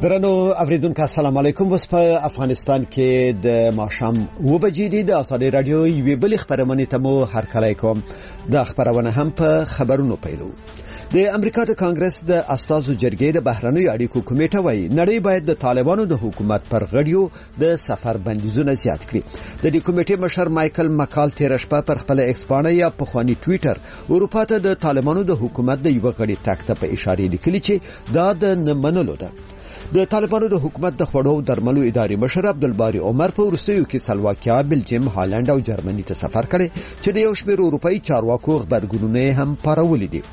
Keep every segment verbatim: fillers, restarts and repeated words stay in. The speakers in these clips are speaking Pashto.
درنو اوریدونکو السلام علیکم. اوس په افغانستان کې د ماښام و بجې دي. د ازادي رادیو یوې بلې خبرونه ته مو هرکلی کوم. د خبرونه هم په خبرونو پیلو. د امریکا د کانګرس د اساسو جرګې د بهرنیو اړیکو کمیټه وايي نړۍ باید د طالبانو د حکومت پر غړیو د سفر بندیزونه زیات کړي. د دې کمیټې مشر مایکل مکال تیر شپه پر خپل ایکس باندې یا په خواني ټوئیټر اروپا ته د طالبانو د حکومت د یو غړي تک ته په اشاره لیکلي چې دا د نه منلو ده. د طالبانو د حکومت د خوړو درملو ادارې مشر عبدالباری عمر په ورستیو کې سلواکیا، بلجیم، هالند او جرمني ته سفر کړي چې د یو شمېر اروپایي چارواکو خبرګونونه هم پارولې دي.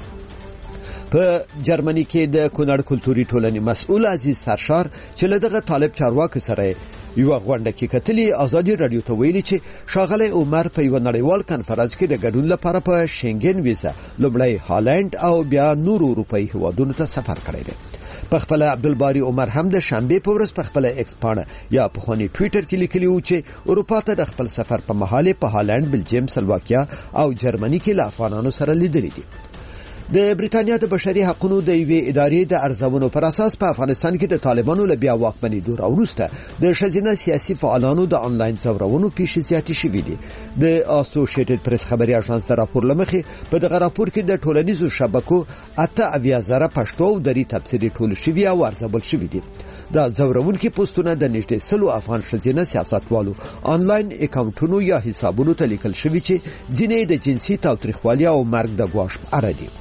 په جرمني کې د کونړ کلتوري ټولنې مسؤل عزیز سرشار چې له دغه طالب چارواکو سره یو غونډه کې کتلي ازادي رادیو ته ویلي چې شاغله عمر په یو نړیوال کانفرنس کې د ګډون لپاره په شنګن ویزا لومړی هالند او بیا نور اروپایي هیوادونو ته سفر کړی دی. په خپل عبدالباری عمر هم د شنبه په ورځ په خپل ایکس باندې یا په خواني ټوئیټر کې لیکلی و چې اروپا ته د خپل سفر په مهاله په هالند، بلجیم، سلواکیا او جرمني کې له افغانانو سره لیدل دي. د بریټانیا د بشري حقوقو د یوې ادارې د ارزونو پر اساس په افغانستان کې د طالبانو له بیا واکمنۍ دور وروسته د شزینه سیاسي فعالانو د انلاین ځورونو پیښې زیاتې شوې دي. د اسوسییټډ پریس خبري اژانس د راپور لمخې په دغه راپور کې د ټولنیزو شبکو اته اویا زره پښتو او دري تفسیري ټول شوی او ارزول شوی دي. دا ځورونکي پوسټونه د نږدې سلو افغان شزینه سیاستوالو انلاین اکاونټونو یا حسابونو ته لیکل شوی چې ځینې د جنسي تاوتریخوالي او مرګ د ګواښ په اړه دي.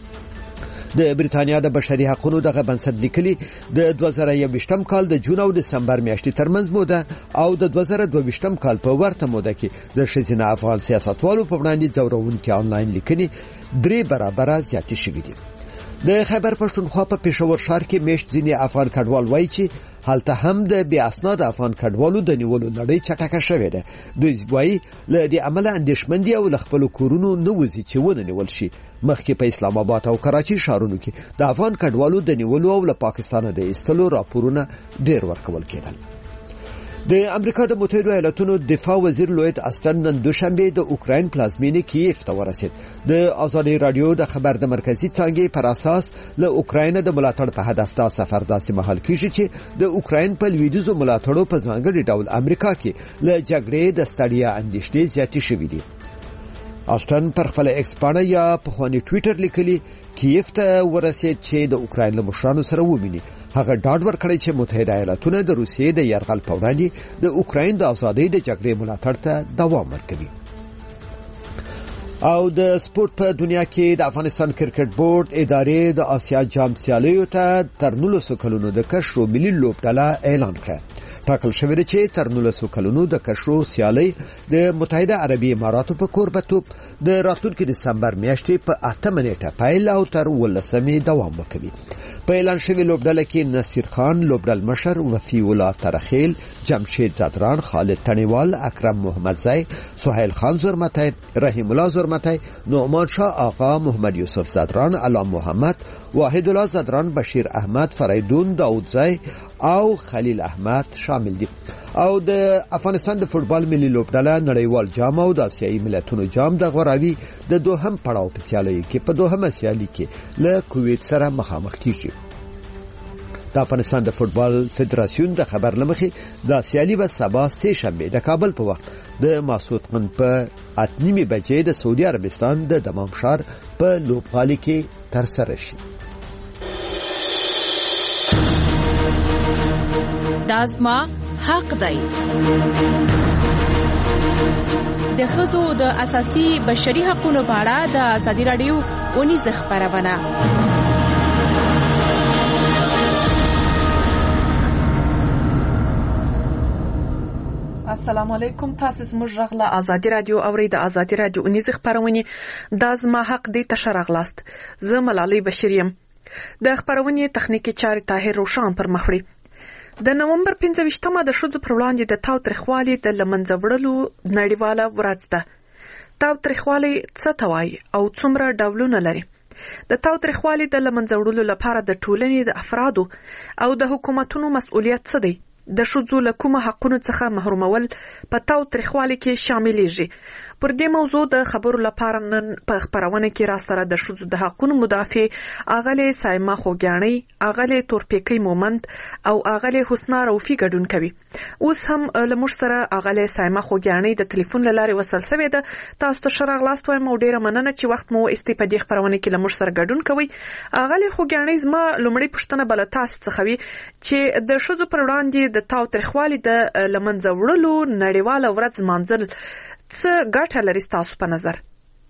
د بریټانیا د بشري حقوقو دغه بنسټ لیکلي د دوه زره یوویشتم کال د جون او دسمبر میاشتې ترمنځ موده او د دوه زره دوه ویشتم کال په ورته موده کې د شزینه افغان سیاستوالو په وړاندې ځورونکي انلاین لیکنې درې برابره زیاتې شوې دي. د خیبر پښتونخوا په پېښور ښار کې میشت ځینې افغان کډوال وایي چې هلته هم د بې اسناد افغان کډوالو د نیولو لړۍ چټکه شوې ده. دوی وایي له دې عمله اندېښمن دي او له خپلو کورونو نه وځي چې ونه نیول شي. مخکې په اسلام آباد او کراچي ښارونو کې د افغان کډوالو د نیولو او له پاکستان د ایستلو راپورونه ډېر ورکول کېدل. د امریکا د متحده ایالاتونو دفاع وزیر لوید استن نن دوشنبه د اوکراین پلازمینې کیف ته ورسید. د ازادي رادیو د خبر د مرکزی څانګې پر اساس له اوکراین د ملاتړ په هدف دا سفر داسې مهال کیږي چې د اوکراین په لویدیځو ملاتړو په ځانګړي ډول امریکا کې له جګړې د ستړیا اندېښنې زیاتې شوې دي. استن پر خپل ایکس باندې یا په خواني ټوئیټر لیکلي کیف ته ورسید چې د اوکراین له مشرانو سره وویني. هغه ډاډ ورکړی چې متحده ایالاتونه د روسیې د یرغل په وړاندې د اوکراین د ازادۍ د جګړې ملاتړ ته دوام ورکوي. او د سپورت په دنیا کې د افغانستان کرکټ بورډ ادارې د آسیا جام سیالیو ته تر نولسو کلونو د کشرو ملي لوبډله اعلان کړه. ټاکل شوی دی چې تر نولسو کلونو د کشرو سیالي د متحده عربي اماراتو په کوربتوب د راتلونکي دسمبر میاشتې په اتمه نیټه پیل او تر ولسمې دوام وکړي. په اعلان شوی لوبډله کې نصیر خان لوبډل مشر، وفي الله ترخیل، جمشید زدران، خالد تنیوال، اکرم محمدزی، سهیل خان زرمتی، رحیم الله زرمتی، نعمان شاه آقا، محمد یوسف زدران، علام محمد، واحد الله زدران، بشیر احمد، فریدون داودزی او خلیل احمد شامل دي. او د افغانستان د فوتبال ملي لوبډله نړیوال جام او د آسیایي ملتونو جام د غوراوي د دوهم پړاو په سیالۍ کې په دوهمه سیالي کې له کویت سره مخامخ کیږي. د افغانستان د فوتبال فدراسیون د خبر لمخې د سیالي به سبا سه شنبه د کابل په وخت د ماسوتقن په اتنیمه بجې د سعودي عربستان د دمام ښار په لوبغالي کې ترسره شي. دازما حق دی. د ښځو د اساسي بشري حقوقو په اړه د ازادي رادیو ونیزه خبرونه. السلام علیکم. تاسو زموږ غږ له ازادي رادیو اورئ. د ازادي رادیو ونیزه خبرونه د زما حق دی تشرغلاست. زه ملالۍ بشیر یم. د خبرونه تخنیکی چارې طاهر روشان پر مخ وړي. د نومبر پنځه ویشتمه د ښځو پر وړاندې د تاوتریخوالي د له منځه وړلو نړیواله ورځ ده. تاوتریخوالی څه ته وایي او څومره ډولونه لري؟ د تاوتریخوالي د له منځه وړلو لپاره د ټولنې د افرادو او د حکومتونو مسؤلیت څه دی؟ د ښځو له کومه حقونو څخه محرومول په تاوتریخوالي کې شاملیږي؟ پر دې موضوع د خبرو لپاره نن په خبرونه کې را سره د شذو د حقوقو مدافع اغله سایما خوګیانی، اغله تورپیکی مومند او اغله حسنا روفي ګډون کوي. اوس هم لمر سره اغله سایما خوګیانی د ټلیفون لارې وصل شوې ده. تاسو ته شرغ لاست وایم او ډیره مننه چې وخت مو استفادې خبرونه کې لمر سره ګډون کوي. اغله خوګیانی زما لومړی پوښتنه بل تاسو څخه وي چې د شذو پر وړاندې د تاوتریخوالي د لمنځه وړلو نړیواله ورځ مانځل څه ګټه لري تاسو په نظر؟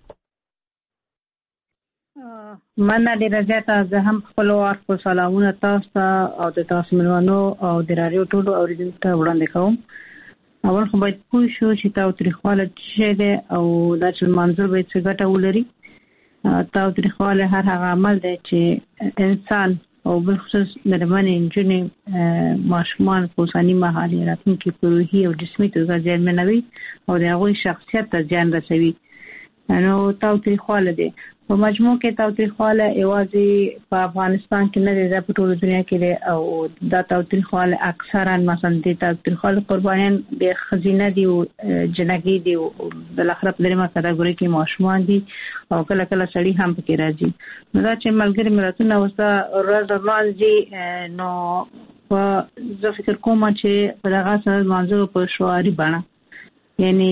مننه ډیره زیاته. زه هم خپل ورکو سلامونه تاسو ته او د تاسو ملوانو او د رادیو ټولو اوریدونکو ته وړاندې کوم. اول خو باید پوه شو چې تاوتریخواله څه ده او دا چې منظور باید څه ګټه ولري. تاوتریخواله هر هغه عمل دی چې انسان او بلخصوص د باندې انجنې ماشومان په ثاني مهالي راتلونکي په روحي او جسمي توګه زیانمنوي او د هغوی شخصیت ته زیان رسوي. نو تاوتریخواله دی په مجموع کې تاوتریخواله یوازې په افغانستان کې نه دی، دا په ټوله دنیا کې دی او دا تاوتریخواله اکثرا مثلا د تاوتریخواله قربانیان د ښځینه دي او جنګي دي او بل اخر په دریمه کټګوري کې ماشومان دي او کله کله سړي هم پکې راځي. نو دا چې ملګری ملتونه وسه ورځ ورځ نو په زه فکر کوم چې په دغه سره منځو په شعاري بڼه یعنی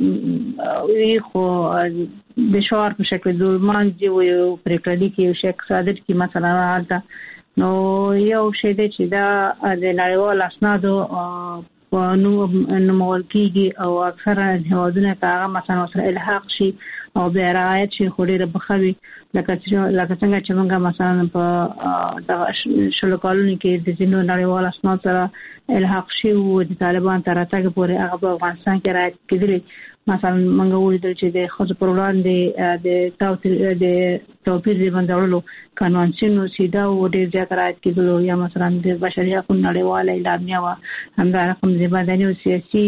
وی خو د شعار په شکل د مانځي او پریکړې کې یو شک صادر کی مثلا راځه نو یو شی دی چې دا د نړیوال اسنادو په نو نومول کېږي او اکثره هیوادونه هغه مثلا سره الحاق شي او بیا رعایت شي خو ډېر بخوي لکه لکه څنګه چې موږ مثلا په د شلو کالونو کې د ځینو نړیوال اسناد سره الحاق شي او د طالبان تر راتګ پورې هغه په افغانستان کې رعایت کېدلی. مثلا موږ ولیدل چې د خځو پر وړاندې د توپیر د توپیر د بندولو قانونچینو سیده او ډېر زیات رعایت کېدلو یا مثلا د بشري حقوقو نړیواله اعلامیه و همدا رقم د مدني او سیاسي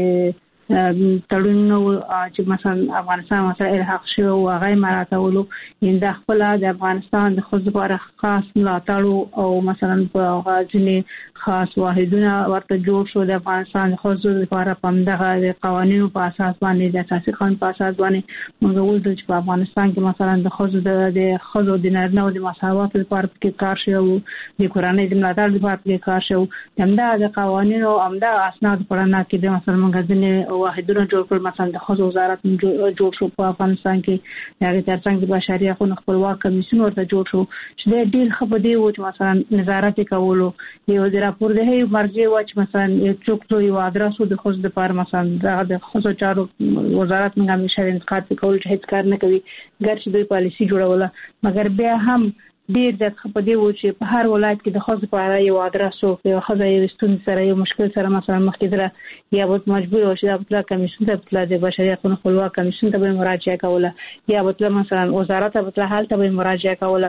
تړونونه چې مثلا افغانستان سره الحاق شوی او هغه مراتبولو انده خپل د افغانستان د خځو لپاره خاص ملاتړ او مثلا په غاځنی خاص واحدونه ورته جوړ شو د افغانستان د خځو لپاره په دغه قوانینو په اساس باندې د اساسي قانون په اساس باندې موږ ولدل چې په افغانستان کې مثلا د خځو د خځو د نارینه او د مساوات لپاره کې کار شوی او د کورنۍ د ملاتړ لپاره کې کار شوی. همدا د قوانینو همدا اسناد په اړه کې د مثلا موږ ځنې واحدونه جوړ کړل. مثلا د خځو وزارت جوړ شو په افغانستان کې، هغه ترڅنګ د بشري حقوقو خپلواک کمیسیون ورته جوړ شو چې ډېر خبر دی و چې مثلا نظارت کولو یو د راپور د هي مرجع و چې مثلا یو څوک یو ادرسو د خځو د پاره مثلا د خځو چارو وزارت موږ همیشه انتقاد کول چې هیڅ کار نه کوي ګرځي دوی پالیسی جوړوله مګر بیا هم ډیر ځکه خپل دی و چې په هر ولایت کې د خځو په اړه یو ادرسو یو خځه یو ستون سره یو مشکل سره مثلا مخکې دره یا به مجبور او چې د کمیسیون ته د بشري حقوقو خپلواک کمیسیون ته مراجعه کوله یا به مثلا وزارت ته حال ته مراجعه کوله.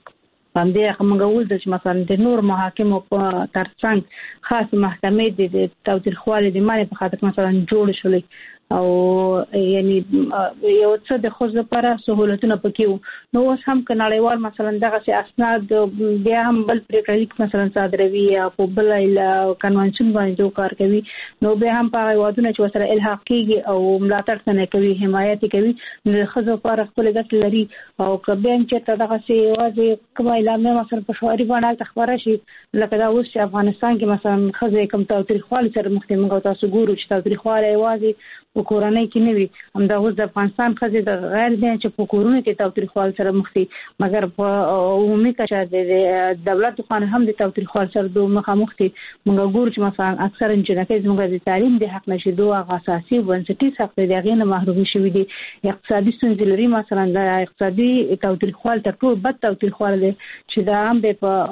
باندې کومه ول چې مثلا د نور محاکمو په ترڅنګ خاص محکمې د تاوتریخوالي د معنی په خاطر مثلا جوړ شولې او یعنی یو څه د خو لپاره سہولتونه پکې نو اوس هم کناړیوال مثلا دغه سي اسناد بیا هم بل پریکړلیک مثلا صادروي یا په بل کنونشن باندې کار کوي نو بیا هم په وادونه چې سره الحاق کیږي او ملاتړ څنګه کوي حمایت کوي د خزو پر خپل ګټ لري او کبین چې دغه سي واځي کومه اعلان مثلا په شواري باندې تخبره شي لکه دا اوس چې افغانستان کې مثلا خزه کوم تاوتریخوالي سره مخ ته موږ تاسو ګورو چې تاوتریخوالي واځي په کورنۍ کې نه وي همدا اوس د افغانستان خزه د غیر دي چې په کورونو کې تاوتریخوال سره مخ دي مګر په عمومي کچه د دولت خو هم د تاوتریخوال سره د مخامخ دي موږ ګورو چې مثلا اکثر انجنیري زموږ د تعلیم د حق نشي دوه اساسي بنسټي سخت دي غیر محروم شوی دي اقتصادي ستونزې لري مثلا د اقتصادي تاوتریخوال تر ټولو بد تاوتریخوال دي چې دا هم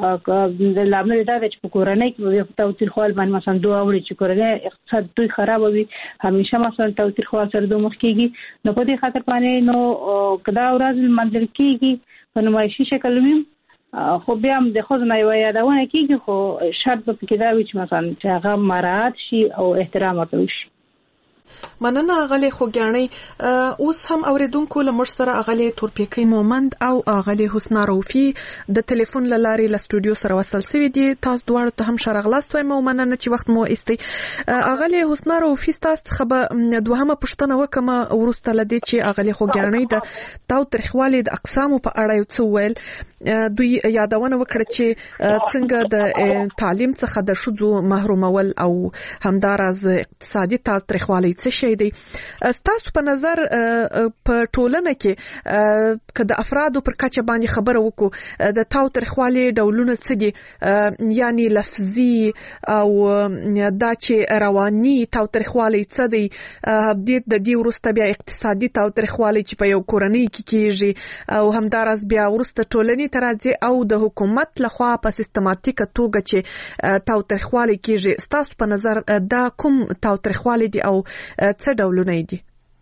په د لامل دا چې په کورنۍ کې تاوتریخوال باندې مثلا دوه اوري چې کورنۍ اقتصاد دوی خراب وي همیشه مثلا تاوتریخوال سره دوه مخ کېږي نو په دې خاطر باندې نو کدا ورځ منځل کېږي په نمایشي شکل وي خو بیا هم د خو نه یو یادونه کېږي خو شرط په کې دا وي چې مثلا چې هغه مراعات شي او احترام ورته وشي. مننه اغلی خوګیانی. اوس هم اوریدونکو له مر سره اغلی تورپیکی مومند او اغلی حسنا روفي د ټلیفون لارې له سټوډیو سره وصل شوي دي. تاسو دواړو ته هم شرغلاست وایم او مننه چې وخت مو ایستي. اغلی حسنا روفي تاسو خبر دوهمه پښتنه وکم ورسته لدی چې اغلی خوګیانی د تاو ترخوالي د اقسامو په اړه یو څه ویل. دوی یادونه وکړه چې څنګه د تعلیم څخه د شذو محرومول او همدارز اقتصادي تاو ترخوالي څه شي دی. ستاسو په نظر په ټولنه کې که د افرادو پر کچه باندې خبره وکړو د تاو ترخوالي ډولونه څه دي، یعنی لفظي او دا چې رواني تاو ترخوالي څه دی، د دې وروسته بیا اقتصادي تاو ترخوالي چې په یو کورنۍ کې کیږي او همدارز بیا وروسته ټولنې ته راځي او د حکومت لخوا په سیستماتیکه توګه چې تاو ترخوالي کیږي. ستاسو په نظر دا کوم تاو ترخوالي دی او څه ډولونه دي؟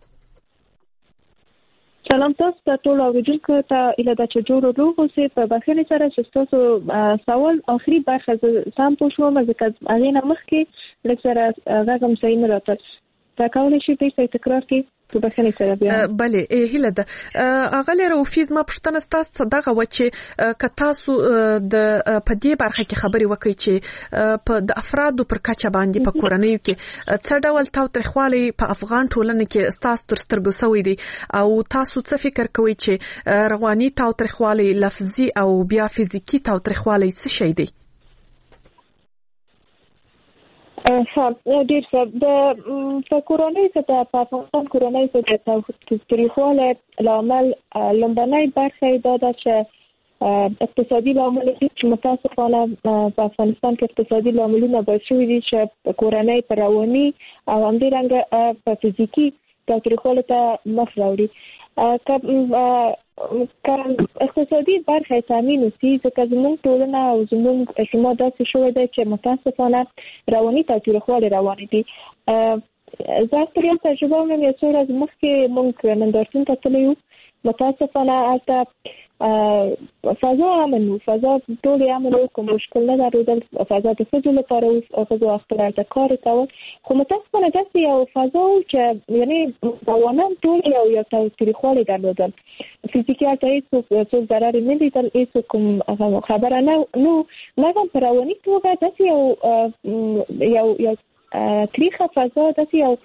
سلام تاسو ته ټول اوریدونکو ته اله د چجورو روغ اوسې په بخښنې سره چې تاسو سوال اخري برخه سم پوښوم ځکه هغه نه مخکې لږ سره غږم صحیح نه راته. تا کولای شئ چې تکرار کړئ په بخښنې سره بیا؟ بله هیله ده. اغلی روفیز ما پښتنه ستاسو دغه و چې که تاسو د په دې برخه کې خبرې وکړئ چې په د افرادو پر کچه باندې په کورنیو کې څه ډول تاو ترخوالي په افغان ټولنه کې ستاسو تر سترګو سوی دی او تاسو څه فکر کوئ چې رواني تاو ترخوالي، لفظي او بیا فزیکی تاو ترخوالي څه شي دی؟ ها ډیر څه د کورونی څخه په افغان کورونی څخه د تاریخوالي لامل لومبنۍ برخه دا ده چې اقتصادي لامل چې متاسفانه په افغانستان کې اقتصادي لاملونه باعث شوي دي چې کورونی پر رواني او همدارنګه په فزیکی تاریخوالي ته مخ راوړي. که اقتصادي برخه تامین وسی ځکه زموږ ټولنه او زموږ اجتماع داسې شوی دی چې متاسفانه رواني تاوتریخوالی روانې دي. زه خپل یو تجربه مې یو څو ورځې مخکې موږ نندارتون ته تللي یو. متاسفانه هلته فضا امن و، فضا ټول امن و، کوم مشکل نه درلودل. فضا د ښځو لپاره و، ښځو خپل هلته کار کول، خو متاسفانه داسې یو فضا و چې یعنې روانان ټول یو یو تاوتریخوالی درلودل. فزیکي هلته هېڅوک څوک ضرر یې نه لیدل، هېڅوک کوم خبره نه نو مګر په رواني توګه داسې یو یو یو تریخه فضا، داسې یو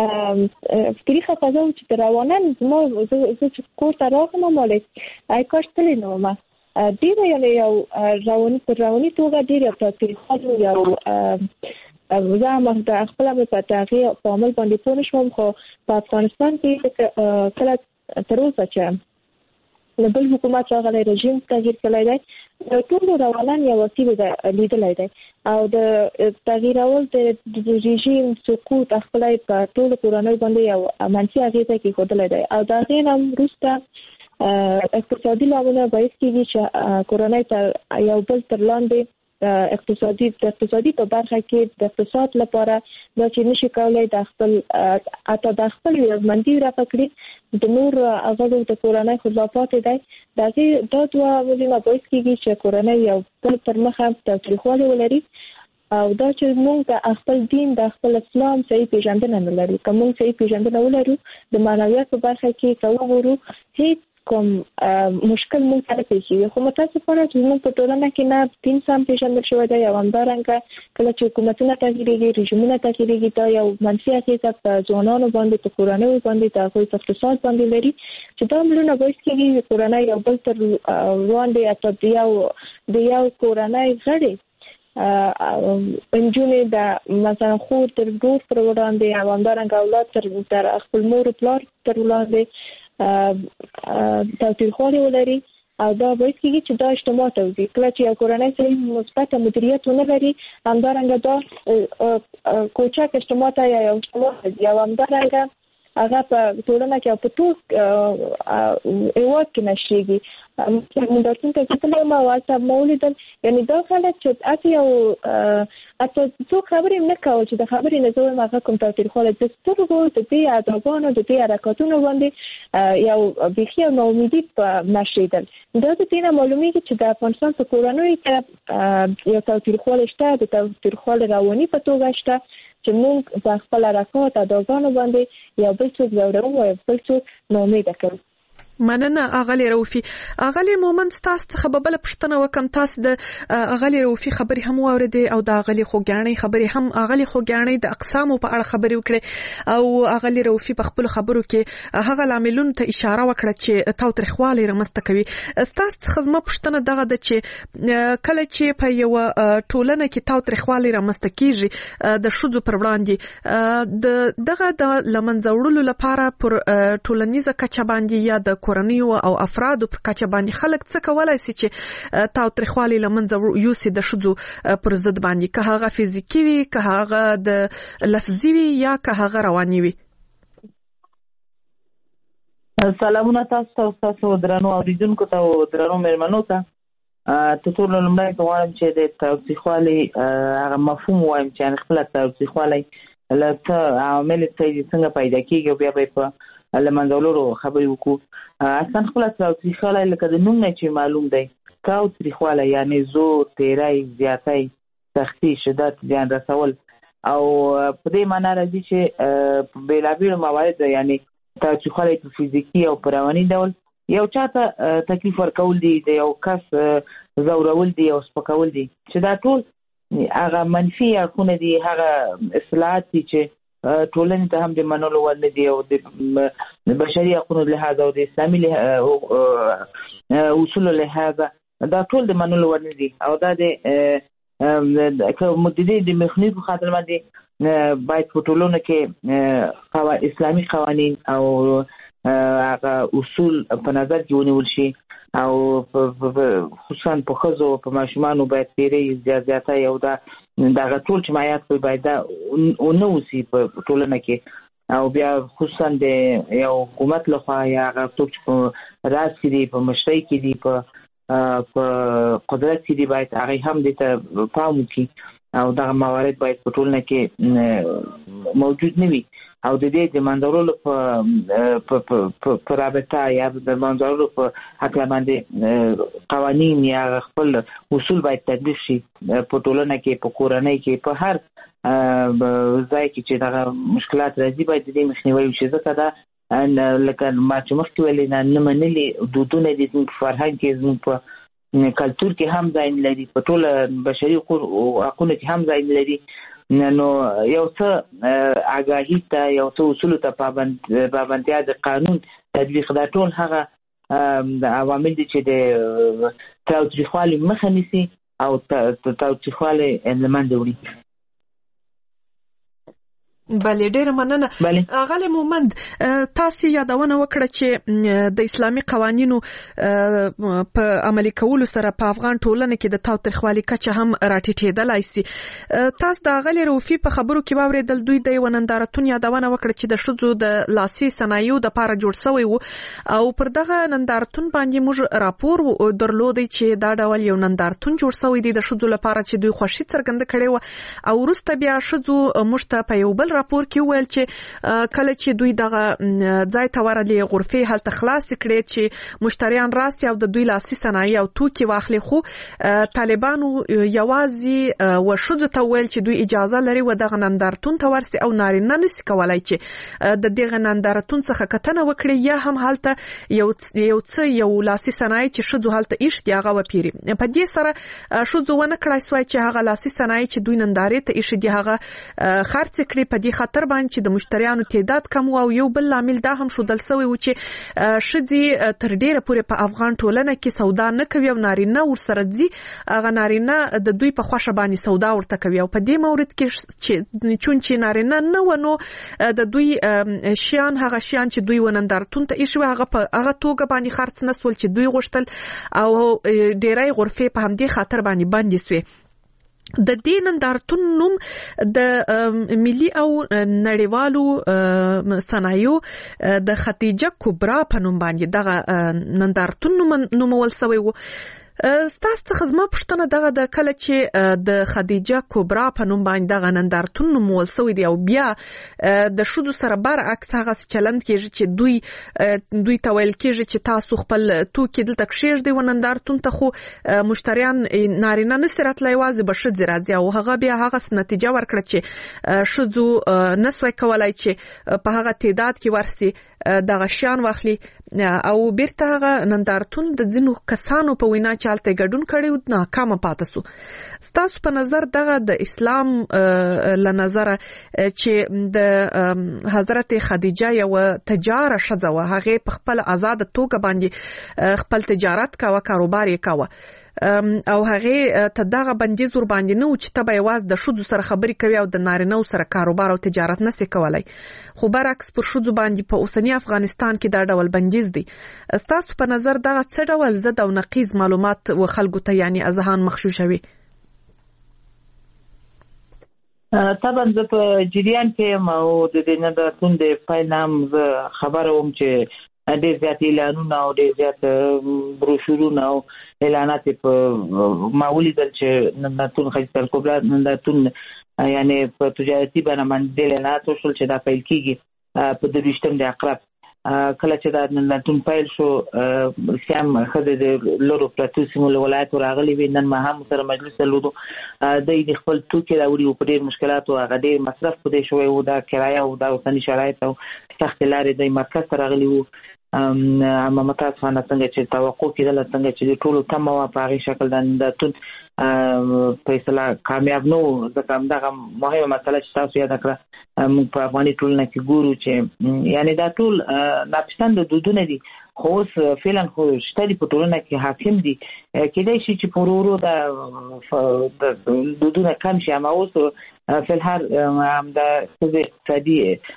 تریخه فضا چې د روانان زما زه چې کور ته راغلم مالې ای کاش تللی نه وم. ډېره یعنې یو رواني په رواني توګه ډېر یو تاوتریخوالی یو زه هم د خپله مې په هغې په عمل باندې پوه نه شوم. خو په افغانستان کې کله تر اوسه چې د بل حکومت راغلی رژیم تغییر کړی دی، ټولو روانان یو اصیل لیدلی دی او د تغییرول د رژیم سقوط خپله په ټولو کورنیو باندې یو منفي اغېزه کېښودلی دی او د هغې نه وروسته اقتصادي لاملونه باعث کېږي چې کورنۍ ته یو بل تر لاندې اقتصادي د اقتصادي په برخه کې د اقتصاد لپاره دا چې نشي کولای د خپل اته د خپل یومندي رافع کړي د نور غړو د کورنۍ خدمات دی. دا چې دا دوه عوامل باعث کېږي چې کورنۍ یو بل تر مخه تاوتریخوالی ولري او دا چې موږ د خپل دین د خپل اسلام صحیح پیژندنه نه لرو. که موږ صحیح پیژندنه ولرو د معنویات په برخه کې که وګورو هیڅ کوم مشکل موږ سره پیښیږي. خو متاسفانه زموږ په ټولنه کې نه دین سم پیژندل شوی دی او همدارنګه کله چې حکومتونه تغییرېږي، رژیمونه تغییرېږي، دا یو منفي اغېزه په ځوانانو باندې، په کورنیو باندې، د هغوی په اقتصاد باندې لري چې دا عملونه باعث کېږي کورنۍ یو بل تر وړاندې حتی د یو د یو کورنۍ غړي انجونې د مثلا خور تر ورور پر وړاندې او همدارنګه اولاد تر تر خپل مور پلار تر وړاندې تاوتریخوالی ولري او دا باعث کېږي چې دا اجتماع ته وځي. کله چې یو کورنۍ صحیح مثبت مدیریت ونه لري همدارنګه دا کوچک اجتماع ته یا یو اجتماع ته یا همدارنګه هغه په ټولنه کې په ټول هېواد کې نشریږي. نندارتون ته کتلې ما ورته مولیدل یعنی دا خلک چې اته یو اته څو خبرې نه کول چې د خبرې نه زوی ما کوم تاوتریخوالی د سترګو د دې ادبانو د دې حرکاتونو باندې یو بېخي ناامیدي په نشریدل. دا د دې نه معلومیږي چې د افغانستان په کورنیو کې یو تاوتریخوالی شته، د تاوتریخوالی رواني په توګه شته چې موږ په خپل حرکات اداګانو باندې یو بل څوک ضرورو او بل څوک ناامید کړو. مننه اغلی روفي. اغلی مومند تاسو څخه به بل پښتنه وکم، تاسو د اغلی روفي خبري هم واوریدې او د اغلی خوګانې خبري هم اغلی خوګانې د اقسامو په اړه خبري وکړي او اغلی روفي په خپل خبرو کې هغه لاملونو ته اشاره وکړه چې تاوتریخوالی رامنځته کوي. تاسو څخه زما پښتنه دغه د چې کله چې په یو ټولنه کې تاوتریخوالی رامنځته کیږي د شذو پر وړاندې د دغه د لمنځوړلو لپاره پر ټولنیزه کچه باندې یا د کورنیو او افرادو پر کچه باندې خلک څه کولای شي چې تاوتریخوالی لمنځه یوسي د شذو پر ضد باندې، که هغه فزیکی وي، که هغه د لفظي وي یا که هغه رواني وي. سلامونه تاسو ته، تاسو درنو اوریدونکو ته او درنو مېرمنو ته. ته ټول لومړی غواړم چې د تاوتریخوالي هغه مفهوم وایم چې خپل تاوتریخوالی له څه عوامل څنګه پیدا کیږي او بیا به په لمنځولو خبرې وکړو. اصلا خپل تاوتریخوالی لکه د نوم نه چې معلوم دی، تاوتریخوالی یعنی زور، تیری، زیاتی، سختی، شدت، زیان رسول او په دې معنی راځي چې بېلابېلو موارد یعنی تاوتریخوالی په فزیکي او په رواني ډول یو چاته تکلیف ورکول دي، د یو کس ځورول دي او سپکول دي، چې دا ټول هغه منفي اړخونه دي، هغه اصلاحات دي چې ټولنې ته هم د منلو وړ نه دي او د بشري حقوقو لحاظ او د اسلامي اصولو لحاظ دا ټول د منلو وړ نه دي او دا د مددي د مخنیوي په خاطر باندې باید په ټولنه کې اسلامي قوانین او هغه اصول په نظر کې ونیول شي او خصوصا په ښځو په ماشومانو باید تیری زیاتی او دا دغه ټول جماعت باید دا ونه اوسي په ټولنه کې او بیا خصوصا د یو حکومت لخوا یا هغه څوک چې په راس کې دي، په مشرۍ کې دي، په قدرت کې دي، باید هغه هم دې ته پام وکړي او دغه موارد باید په ټولنه کې موجود نه وي او د دې د منځورولو په رابطه یا د منځورولو په حق باندې قوانین یا خپل اصول باید تطبیق شي په ټولنه کې، په کورنۍ کې، په هر ځای کې چې دغه مشکلات راځي باید د دې مخنیوی وشي. ځکه دا لکه ما چې مخکې ویلې نه منلي دودونه دي زموږ په فرهنګ کې، زموږ په کلتور کې هم ځای نه لري، په ټوله بشري حقونو کې هم ځای نه لري. نو یو څه آگاهی ته، یو څه اصولو ته پابندیا د قانون تطبیق، دا ټول هغه عوامل دي چې د تاوتریخوالي مخه نیسي او تاوتریخوالی له منځه وړي. بله، ډیره مننه. اغلی مومند، تاسو یادونه وکړه چې د اسلامي قوانینو په عملي کولو سره په افغان ټولنه کې د تاوتریخوالي کچه هم راټیټېدلای شي. تاسو د اغلی روفي په خبرو کې واوریدل دوی د یو نندارتون یادونه وکړه چې د ښځو د لاسي صنایعو د لپاره جوړ شوی و او پر دغه نندارتون باندې موږ راپور درلودی چې دا ډول یو نندارتون جوړ شوی دی د ښځو لپاره چې دوی خوښي څرګنده کړې و او وروسته بیا ښځو موږ ته په یو بل راپور کې ویل چې کله چې دوی دغه ځای ته ورغلې غرفې هلته خلاص کړې چې مشتریان راسي او د دوی لاسي صنایع او توکي واخلي، خو طالبانو یوازې و ښځو ته ویل چې دوی اجازه لري و دغه نندارتون ته ورسي او نارینه نشي کولای چې د دغه نندارتون څخه کتنه وکړي یا هم هلته یو یو څه یو لاسي صنایع چې ښځو هلته ایښتي هغه وپیري. په دې سره ښځو ونه کړای سوای چې هغه لاسي صنایع چې دوی نندارې ته ایښي دي هغه خرڅ کړي. په دې خاطر باندې چې د مشتریانو تعداد کم او یو بل لامل دا هم شودل سوی و چې ښځې تر ډیره پورې په افغان ټولنه کې سودا نه کوي او نارینه ورسره ځي، هغه نارینه د دوی په خوښه باندې سودا ورته کوي او په دې مورد کې چې چون چې نارینه نه ونو د دوی شیان هغه شیان چې دوی ونندارتون ته ایښوي هغه په هغه توګه باندې خرڅ نه سول چې دوی غوښتل او ډیری غرفې په همدې خاطر باندې بندي سوې. د دې نندارتون نوم د ملي او نړیوالو صنایعو د ختیجه کبرا په نوم باندې دغه نندارتون نومول شوی و. ستاسو څخه زما پوښتنه دغه د کله چې د خدیجه کبرا په نوم باندې دغه نندارتون نومول شوی دی او بیا د شودو سره برعکس هغه چلند کېږي چې دوی دوی ته ویل کېږي چې تاسو خپل توکي دلته کښېږدئ و نندارتون ته خو مشتریان نارینه نشي راتلی یوازې به ښځې راځي او هغه بیا هغه نتیجه ورکړه چې ښځو نسوای کولای چې په هغه تعداد کې ورسي دغه شیان واخلي او بیرته هغه نندارتون د ځینو کسانو په وینا چې هلته ګډون کړی و ناکامه پاتې سو. ستاسو په نظر دغه د اسلام له نظره چې د حضرت خدیجه یو تجاره ښځه وه، هغې په خپل آزاده توګه باندې خپل تجارت کاوه، کاروبار یې کاوه او هغه ته دغه بندیز ور باندې نه و چې ته به یوازې د ښځو سره خبرې کوي او د نارینه‌و سره کاروبار او تجارت نشي کولای، خو برعکس پر ښځو باندې په اوسنی افغانستان کې دا ډول بندیز دی. ستاسو په نظر دغه څه ډول ضد او نقیض معلومات و خلکو ته یعنی اذهان مغشوشوي؟ طبعا زه په جریان کې یم او د دې نندارتون د پای نام زه خبره وم چې ډېر زیات اعلانونه او ډېر زیات بروشورونه او اعلانات په ما ولیدل چې نندارتون خدیجه الکبرا نندارتون یعنی په تجارتي بڼه باندې اعلانات وشول چې دا پیل کېږي په درویشتم د اقرب. کله چې دا نندارتون پیل شو سیام ښځې د لرو پرتو سیمو له ولایتو راغلي وي، نن ما هم سره مجلس درلودو، دوی د خپل توکي راوړي وو په ډېر مشکلاتو، هغه ډېر مصرف په دې شوی وو، دا کرایه او دا اوسني شرایط او سختې لارې دوی مرکز ته راغلي وو. اما متاسفانه څنګه چې توقع کېدله څنګه چې د ټولو تمه وه په هغې شکل د نندارتون په اصطلاح کامیاب نه و. ځکه همدغه مهمه مسله چې تاسو یاده کړه موږ په افغاني ټولنه کې ګورو چې یعنې دا ټول ناپسنده دودونه دي، خو اوس فعلا خو شته دي په ټولنه کې حاکم دي، کېدای شي چې په ورو ورو د دودونه کم شي، اما اوس فی الحال همدا ښځې اقتصادي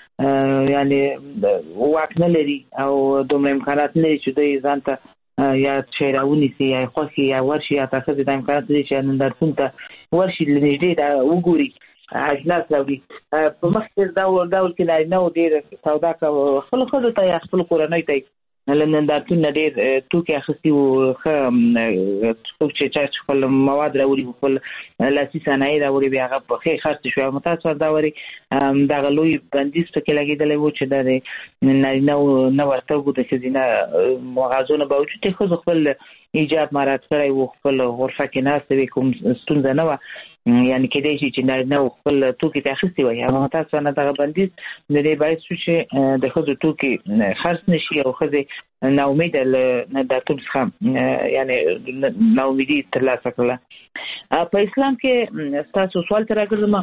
یعنې واک نه لري او دومره امکانات نه لري چې دوی ځان ته یا شی راونیسي یا خوښي یا ورشي یا ښځې د امکانات لري چې نندارتون ته ورشي له نږدې دا وګوري اجناس راوړي. په مخکې ډول ډول کې نارینه و ډېر سودا کوه خپلو ښځو ته یا خپلو کورنیو ته له نندارتون نه ډېر توکي اخیستي وو، ښه څوک چې چا خپل مواد راوړي وو، خپل لاسي صنایع راوړي وي، هغه په ښې خرڅ شوي. متاسفانه دا ورې دغه لوی بندیز پکې لګېدلی و چې دا د نارینهو نه ورتګ د ښځینه مغازو نه باوجود د ښځو خپل ایجاب مراعات کړی و، خپل غرفه کې ناسته وي، کوم ستونزه نه وه، یعنې کېدای شي چې نارینهو خپل توکي ته اخیستي وي. اما متاسفانه دغه بندیز د دې باعث شو چې د ښځو توکي خرڅ نه شي او ښځې ناامیده له نندارتون څخه یعنې ناامیدي ترلاسه کړله. په اسلام کې ستاسو سوال ته راګرځم،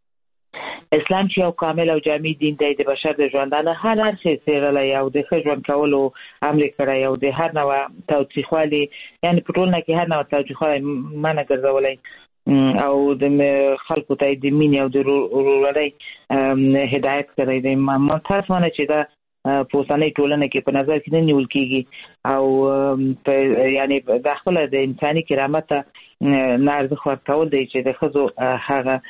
اسلام چې یو کامل او جامع دین دی، د بشر د ژوندانه هر اړخ یې څېړلی او د ښه ژوند کولو امر یې کړی او د هر نوع تاوتریخوالي یعنې په ټولنه کې هر نوع تاوتریخوالی منع ګرځولی او د خلکو ته د مینې او د ورورولۍ هدایت کړی دی. متاسفانه چې دا په اوسنۍ ټولنه کې په نظر کې نه نیول کېږي او یعنې دا خپله د انساني کرامت ته نه ارزښت ورکول دی چې د ښځو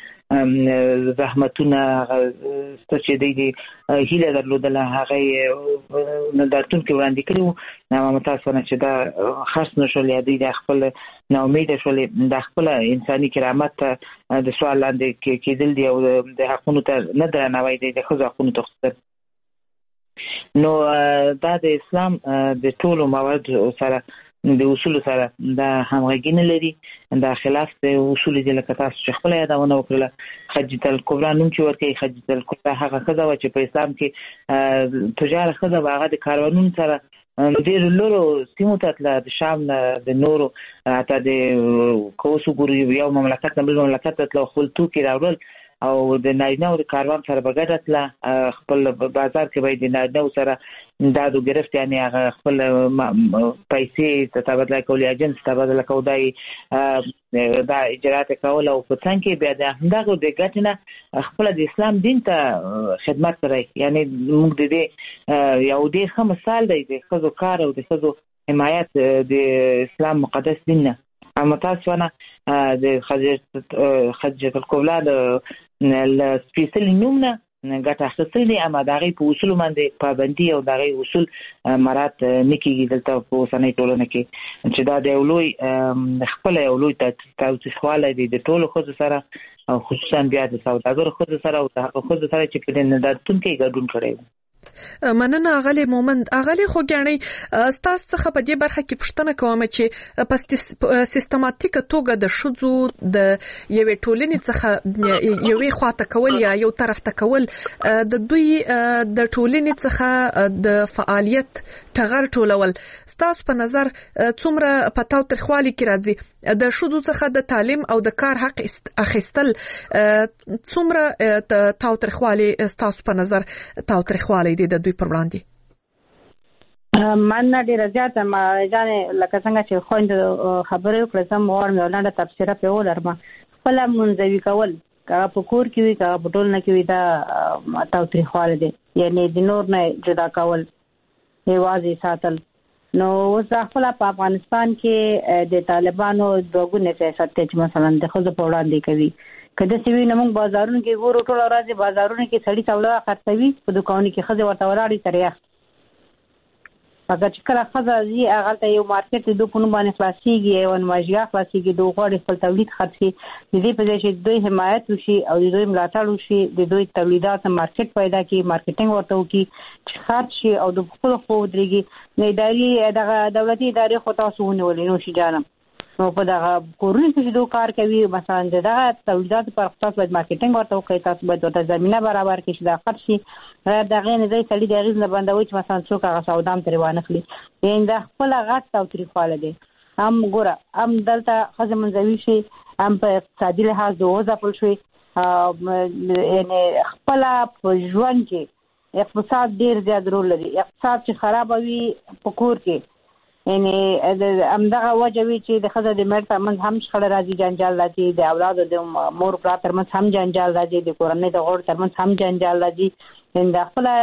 هغه زحمتونه هغه څه چې دوی د هیله درلودله هغه یې نندارتون کې وړاندې کړي وو، اما متاسفانه چې دا خرڅ نه شول یا دوی د خپل ناامیده شولې، د خپله انساني کرامت ته د سوال لاندې کېدل دي او د حقونو ته نه درناوی دی، د ښځو حقونو ته خصوصا. نو دا د اسلام د ټولو مواد سره د اصول سره دا همغږي نه لري، دا خلاف د اصول دي. لکه تاسو چې خپله یادونه وکړله خدیجه الکبرا نوم چې ورکوي، خدیجه الکبرا هغه ښځه وه چې په اسلام کې تجاره ښځه وه، هغه د کاروانونو سره ډېرو لرو سیمو ته تله، د شام نه د نورو حتی د که اوس وګورو یو مملکت نه بل مملکت ته تله خپل توکي راوړل او د نارینهو د کاروان سره به ګډه تله، خپل بازار کې به د نارینهو سره داد و گرفت، یعنی هغه خپل پیسې ته تبادله کول، ایجنټ تبادله کول، دا اجرات کول او په څنګ کې بیا د همدغه د ګټې نه خپل د اسلام دین ته خدمت کوي. یعنی موږ د دې یو ډېر ښه مثال دی د ښځو کار او د ښځو حمایت د اسلام مقدس دین نه. متاسفانه د خدیجه الکبرا د سپېڅلي نوم نه ګټه اخیستل دي، اما دغه په اصول باندې پابندي او دغه اصول مراد نکېږي دلته په اوسنۍ ټولنه کې چې دا د اولوي خپل اولوي تاوتریخوالی دی د ټولو ښځو سره او خصوصا بیا د سوداګرو ښځو سره او د هغو ښځو سره چې په دې نندارتون کې ګډون کړی و. مننه اغلی مومند. اغلی خو ګڼي ستاسو څخه په دې برخه کې پوښتنه کوم چې په سیستماتیک توګه د شذو د یوې ټولنې څخه یوې خواته کول یا یو طرف ته کول د دوی د ټولنې څخه د فعالیت ټغر ټولول ستاسو په نظر څومره په تاوتریخوالي کې راځي؟ د شذو څخه د تعلیم او د کار حق اخیستل څومره تاوتریخوالي ستاسو په نظر تاوتریخوالي د دوی پر وړاندې؟ من ډیره زیاته ما ځان لکه څنګه چې خوند خبرې وکړې سم ورم ولنده تفسیر په ولرم خپل منځوي کول کا په کور کې وي کا په ټولنه کې وي دا تاوتریخواله دي، یعنی د نور نه جدا کول یوازې ساتل. نو اوس خپل په افغانستان کې د طالبانو دوګونه سیاست چې مثلا د خزو په وړاندې کوي کله چې وینم موږ بازارونو کې ګورو ټول ورځ بازارونو کې سړی څولا خرڅوي په دکانونو کې خزه ورته ولاړی تریخ اگر چې کله خزه زی هغه ته یو مارکیټ د دوه باندې خلاصيږي او ماجیا خلاصيږي دوه غوړي خپل تولید خرڅي د دې په ځای چې دوی حمایت وشي او د دوی ملاتړ وشي د دوی تولیدات مارکیټ پیدا کی مارکیټینګ ورته وکي چې خرڅ شي او د خپل خو درېږي نه اداري دغه دولتي ادارې خو تاسو ونیولې نو شي جانم نو په دغه کورونو کې دوه کار کوي مثلا دغه تولیدات پر خاص باید مارکیټینګ ورته وکړي تاسو باید ورته زمينه برابر کړئ چې دا خرڅ شي دغه نه ځای سړي د غیز نه بندوي چې مثلا څوک هغه سودام تر وانه خلی یین دا خپل غټ تاوتریخواله دي هم ګوره هم دلته خزه منځوي شي هم په اقتصادي لحاظ دوه ځپل شي یعنی خپل په ژوند کې اقتصاد ډیر زیات رول لري. اقتصاد چې خراب وي په کور کې یعنی همدغه وجوي چې د خزه د مرته من هم شخړه راځي جنجال راځي د اولاد د مور پلار ترمنځ هم جنجال راځي د کورنۍ د غړو ترمنځ هم جنجال راځي ان د خپل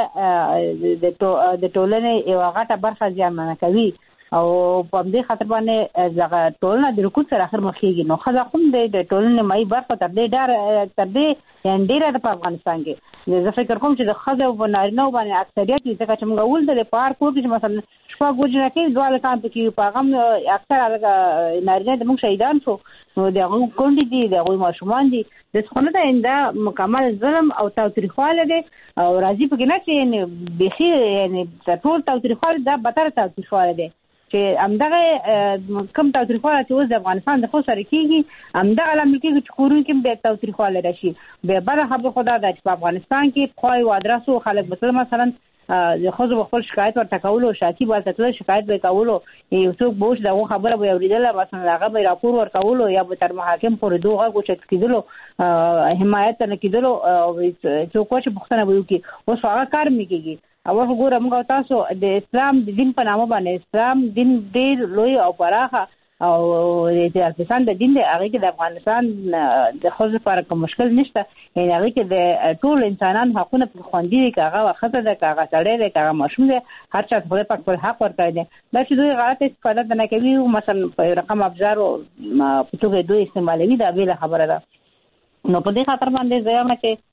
د ټولنې یو غټه برخه ځان کوي او په دې خاطر باندې زغه ټولنه د رکوع سره اخر مخېږي. نو خزه کوم د ټولنې مې برخه تر دې ډار تر دې یان ډیره د افغانستان کې زه فکر کوم چې د خزه او نارینه باندې اکثریت دې څنګه چې موږ ول د پار کو چې مثلا شپه ګوجنه کې دواله کام کې پیغام اکثر هغه نارینه د موږ شهیدان شو نو دغه کونډې دي دغه ماشومان دي د څخه ته انده مکمل ظلم او تاوتریخواله دي او راځي په کې نه چې بخي یعنی ټول تاوتریخواله دا بدتر تاوتریخواله دي چې همدغه کم تاوتریخواله چې اوس د افغانستان د خو سره کېږي همدغه لامل کېږي چې کورونو کې به تاوتریخواله راشي. به بل خبر خدا د افغانستان کې خوای و ادرسو خلک مثلا مثلا د خو خپل شکایت ورته کول او شاکی به تاسو شکایت به کول یو څوک بوش دغه خبره به اوریدل مثلا هغه به راپور ورکول یا به تر محاکم پورې دوه غوښت کېدلو حمایت نه کېدلو څوک چې پښتنه وایي کې اوس هغه کار میږي او وګوره موږ تاسو د اسلام د دین په نامه باندې اسلام دین ډیر لوی او پراخه او د افغانستان د دین د هغه کې د افغانستان د خوځ لپاره کوم مشکل نشته یعنی هغه کې د ټول انسانان حقونه په خوندي دي هغه وخت د هغه سړی د هغه ماشوم دی هر چا خپل په خپل حق ورکړي دي دا چې دوی غلط استفاده نه کوي مثلا په رقم افزار او په توګه دوی استعمالوي دا بیل خبره ده. نو په دې خاطر باندې ځم چې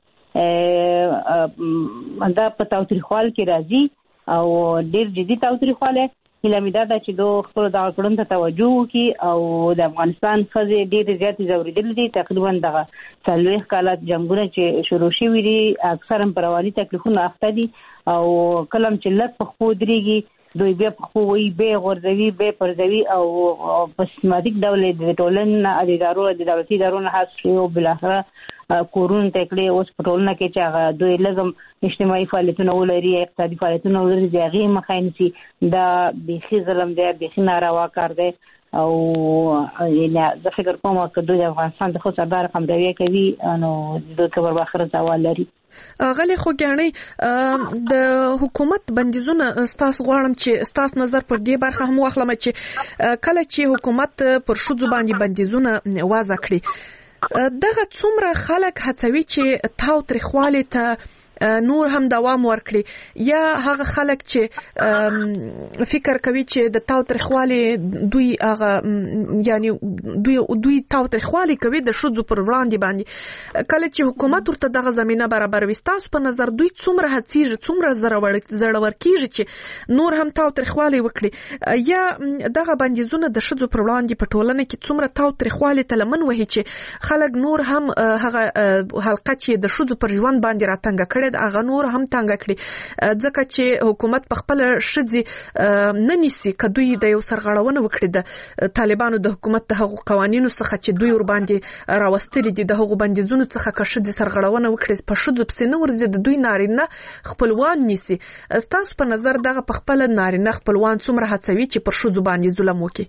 دا په تاوتریخوال کې راځي او ډیر جدي تاوتریخواله هیله ده چې دوه خپل د کړون ته توجه وکړي او د افغانستان خزه ډیر زیات زوریدل دي تقریبا دغه څلويخ کالات جنگونه چې شروع شوي دي اکثرا پرواني تکلیفونه اخته دي او کلم چې لک په خو دريږي دوی به په خو وي به غورځوي به پرځوي او په سیستماتیک ډول د ټولنې ادارو د دولتي ادارو نه حاصل او بل اخره کورون تکړه اوس په ټولنه کې چې هغه دوی لازم اجتماعي فعالیتونه ولري اقتصادي فعالیتونه ولري چې هغه مخاینسي دا بيخي ظلم دی بيخي ناروا کار دی او یعنی زه فکر کوم چې دوی افغانستان د خو سردار قمروي کوي نو دوی کبر باخره سوال لري. غلي خو ګڼي د حکومت بندیزونه ستاسو غواړم چې ستاسو نظر پر دې برخه هم واخلم چې کله چې حکومت پر شذو باندې بندیزونه وضع کړي دغه څومره خلک هڅوي چې تاوتریخواله ته نور هم دوام ورکړي یا هغه خلک چې فکر کوي چې د تاو ترخوالي دوی هغه یعنی دوی دوی تاو ترخوالي کوي د شذو پر وړاندې باندې کله چې حکومت ورته دغه زمينه برابر وستاسو په نظر دوی څومره هڅیږي څومره زړور کیږي چې نور هم تاو ترخوالي وکړي یا دغه بندیزونه د شذو پر وړاندې په ټولنه کې څومره تاو ترخوالي تلمن وهي چې خلک نور هم هغه حلقه چې د شذو پر ژوند باندې راتنګ کړي د هغه نور هم تنګ کړي ځکه چې حکومت په خپل شذي نه نیسي کدوې د یو سرغړونه وکړي د طالبانو د حکومت د هغو قوانینو څخه چې دوی ور باندې راوستلي دي د هغو بندیزونو څخه که شذي سرغړونه وکړي په شذو پسې نه ورځي د دوی نارینه خپلوان نیسي. ستاسو په نظر دغه په خپل نارینه خپلوان څومره هڅوي چې پر شذو باندې ظلم وکړي؟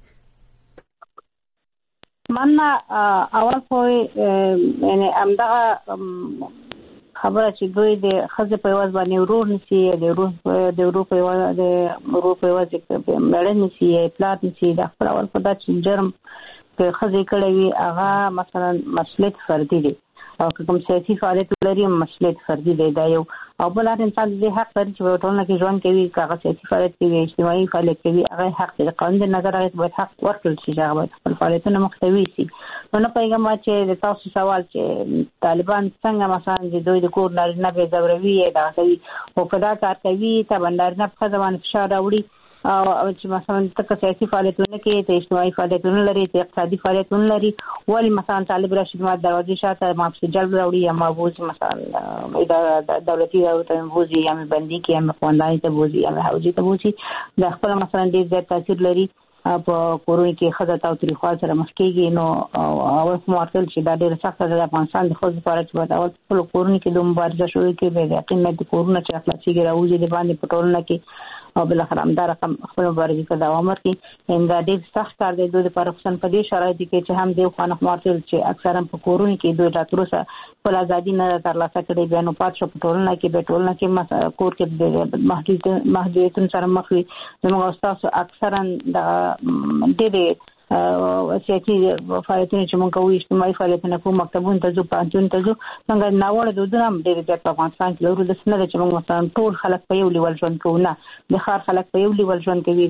من اول خو یعنی امدغه خبره چې دوی د خزه په واز باندې ورور نسی د ورور د ورور په واز د ورور په واز کې مړ نسی اطلاع نسی د خپل اول په دات جرم په خزه کړي وي هغه مثلا مسؤلیت فردي دي او کوم سیاسي فعالیت لري مسؤلیت فردي دی دا یو او بل انسان دې حق لري چې په ټولنه کې ژوند کوي کاغه سیاسي فعالیت کوي اجتماعي فعالیت کوي هغه حق دی قانون د نظر هغه باید حق ورکړل شي چې هغه خپل فعالیتونه محتوي شي. نو نه پیغام چې تاسو سوال چې طالبان څنګه مثلا د دوی د کور نه به زوروي دا کوي او کدا کار کوي ته بندر نه په ځوان فشار راوړي او چې مثلا تک سیاسي فعالیتونه کې ته اجتماعي فعالیتونه لري ته اقتصادي فعالیتونه لري ولی مثلا طالب راشد ما دروازې شاته مافي جلب راوړي یا مابوز مثلا اداره دولتي او تنظیمي یا بندي کې یا قوانیني ته بوزي یا حوزي ته بوزي د خپل مثلا ډېر زیات تاثیر لري په کورونو کې خزه او طریقو سره مخ کېږي. نو اول کومارتل چې دا ډېر سخت د افغانستان د خزه لپاره چې په اول خپل کورونو کې د مبارزه شروع کې به یقین نه د کورونو چې اخلاقي راوځي د باندې پټولنه کې او بل اخر هم دا رقم خپل مبارزه ته دوام ورکړي ان دا ډېر سخت کار دی دوی لپاره خصوصا په دې شرایطو کې چې هم د خانه مارتل چې اکثرا په کورونو کې دوی راتروسه په ازادي نه ترلاسه کړي بیان او پات شو په ټولنه کې به ټولنه کې کور کې محدود محدودیتونو سره مخ وي. زموږ استاد اکثرا د ډېر سیاسي فعالیتونه چې موږ کوو اجتماعي فعالیتونه کوو مکتبونو ته ځو پانتون ته ځو څنګه ناوړه دودونه هم ډېر زیات په افغانستان کې لرو د سنه چې موږ مثلا ټول خلک په یو لیول ژوند کوو نه د ښار خلک په یو لیول ژوند کوي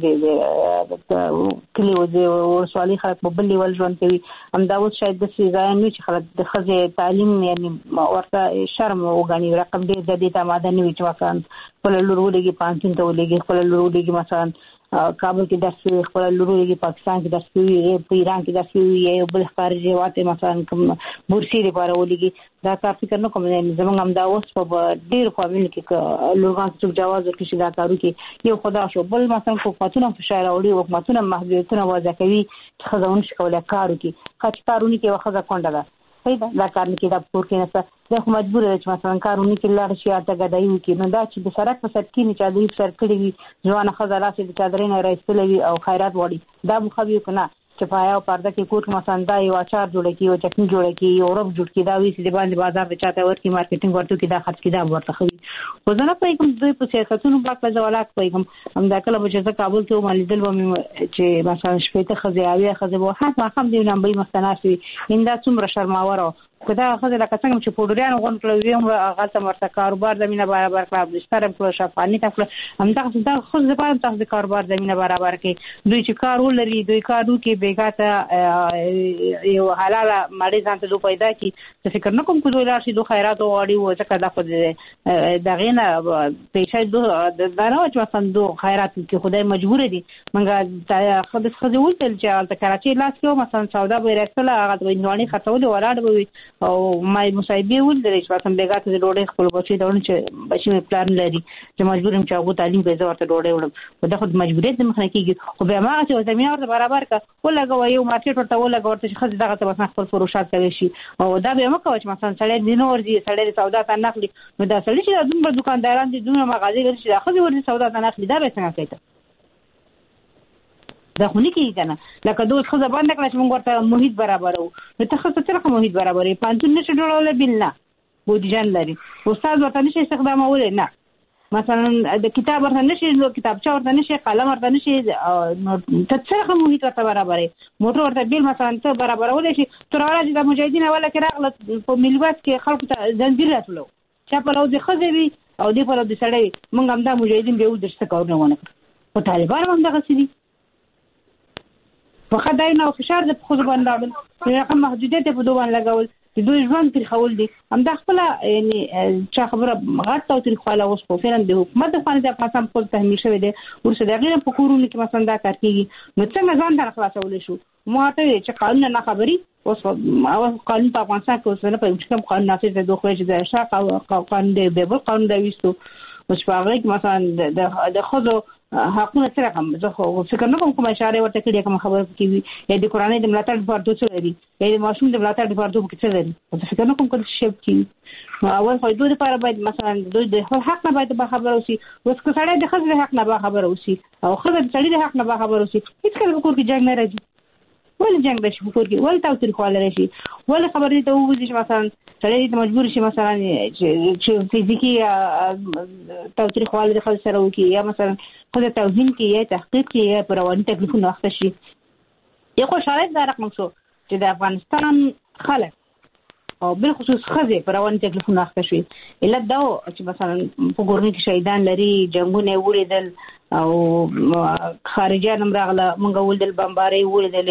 د کلي او د ولسوالۍ خلک په بل لیول ژوند کوي همدا اوس شاید د ځای نه چې خلک د ښځې تعلیم یعنی ورته شرم وګڼي رقم ډېر زیات د ماده نه وي چې مثلا خپل لور ولګي پانتون ته ولګي خپل لور ولګي مثلا کابل کې درس کوي خپل لوري پاکستان کې درس کوي په ایران کې درس کوي یو بل خارجي واته مثلا کوم بورسي لپاره ولګي دا کار فکر نه کوم زمونږ هم دا اوس په ډېر قوانینو کې لورغان څخه جواز ورکړي چې دا کارو کې یو خدا شو بل مثلا حکومتونه فشار راوړي حکومتونه محدودیتونه وضع کوي چې خزاون شي کولای کارو کې خاص کارونه کې وخت کونډه ده پیدا دا کار نه کېدا پور کې نه څه خو مجبور دی چې مثلا کارونه کې لاړ شي اته غدای وکړي نو دا چې د سرک په سر کې نه چا دوی سر کړی وي ځوان خزاله چې د چادرې نه راځلې وي او خیرات وړي دا مخوي کنه چې پایا او پرده کې کوټ مثلا دا یو اچار جوړ کی او چټنی جوړ کی یو رب جوړ کی دا وی چې د باندې بازار د چاته ورکی مارکیټینګ ورته کی دا خرڅ کی دا ورته خوي وزنه په کوم دوی په سیاستونو باندې ځوالات کوم هم دا کله چې کابل ته ومنځل و چې مثلا شپې ته خزیاوی خزبو حق ما هم دی نن به مستناسي انده څومره شرماور کدا خزه لکه څنګه چې پودریان غون کړو ویم هغه ته مرته کاروبار زمينه برابر کړه د ستاره په شفافاني تاسو هم تاسو دا خزه په تاسو کاروبار زمينه برابر کړي دوی چې کار ولري دوی کارو کې بیګاته یو حلاله مړی ځان ته پیدا کی څه فکر نه کوم کو دوی راشي دوه خیرات وړي او ځکه دا خو دغه نه پیسې دوه د دانو چې مثلا دوه خیرات کې خدای مجبور دي منګه خدای خزه ولتل چې د کراچي لاس کې مثلا سودا به رسله هغه د وینواني خطول ولاړ وي او مای مصايبه ول درې چې مثلا بیګات د ډوډۍ خپل بچي دا چې بچي پلان لري چې مجبور هم چې هغه تعلیم به زورته ډوډۍ وړم او دا خو مجبوریت د مخنه کېږي خو به ما چې زمينه ورته برابر کا ولګو یو مارکیټ ورته ولګو ورته چې خځه دغه ته مثلا خپل فروشات کوي شي او دا به مکه چې مثلا سړی دینو ورځي سړی سودا ته نخلي نو دا سړی چې دومره دکانداران دي دومره مغازې لري چې خځه ورځي سودا ته نخلي دا به څنګه کوي دا خو نه کېږي کنه لکه دوی خو ځبان نه کړی چې موږ ورته محیط برابرو نو ته خو څه رقم محیط برابرې پانتون نشي جوړولای بل نه بودیجان لري استاد ورته نشي استخدامول نه مثلا د کتاب ورته نشي نو کتابچه ورته نشي قلم ورته نشي نو ته څه رقم محیط ورته برابرې موټر ورته بل مثلا ته برابرول شي تر هغه چې د مجاهدین ولا کې راغله په ملوات کې خلکو ته زنجیر راتلو چې په لور د خزوي او د په لور د سړی موږ هم دا مجاهدین به ودر څه کارونه ونه په طالبان هم دغه سړي فقط دا نه فشار د خو باندې راغل رقم محدودیت په دوه باندې لګول چې دوی ژوند تر خول دي هم دا خپل یعنی چې خبره غټ او تر خواله اوس په فعلا د حکومت د خانه د افغانستان په تحمیل شوی دی ورسره دغه په کورونو کې مثلا دا کار کیږي نو څنګه ځان در خلاصول شو مو ته چې قانون نه خبري اوس او قانون په افغانستان کې اوس نه په کوم قانون نافذ دی دوه چې د شاق قانون دی به قانون دی وستو اوس په هغه کې مثلا د خود حقونه سره کوم زه خو فکر نه کوم کوم اشاره ورته کړی کوم خبر کیږي یا د قرآني د ملاتړ لپاره دوه څه لري یا د ماشوم د ملاتړ لپاره دوه څه لري زه فکر نه کوم کوم څه کیږي اول خو دوی لپاره باید مثلا دوی د حق نه باید به خبر اوسي اوس که سړی د خزر حق نه به خبر اوسي او خزر د سړي د حق نه به خبر اوسي هیڅ کله کور کې جنگ نه راځي ولې جنگ د شي کور کې ولې تاسو خو لري شي ولې خبرې ته وځي چې مثلا سړی د مجبور شي مثلا چې فزیکی تاسو خو لري خل سره وکي یا مثلا خو د توهین کې یا تحقیق کې یا پرواني تکلیفونه وخت شي یو خو شرایط دا رقم شو چې د افغانستان خلک او بل خصوص خزه پرواني تکلیفونه وخت شي الا دا چې مثلا په ګورني کې شهیدان لري جنگونه وړیدل او خارجيان هم راغله مونږ ولدل بمباري ولدل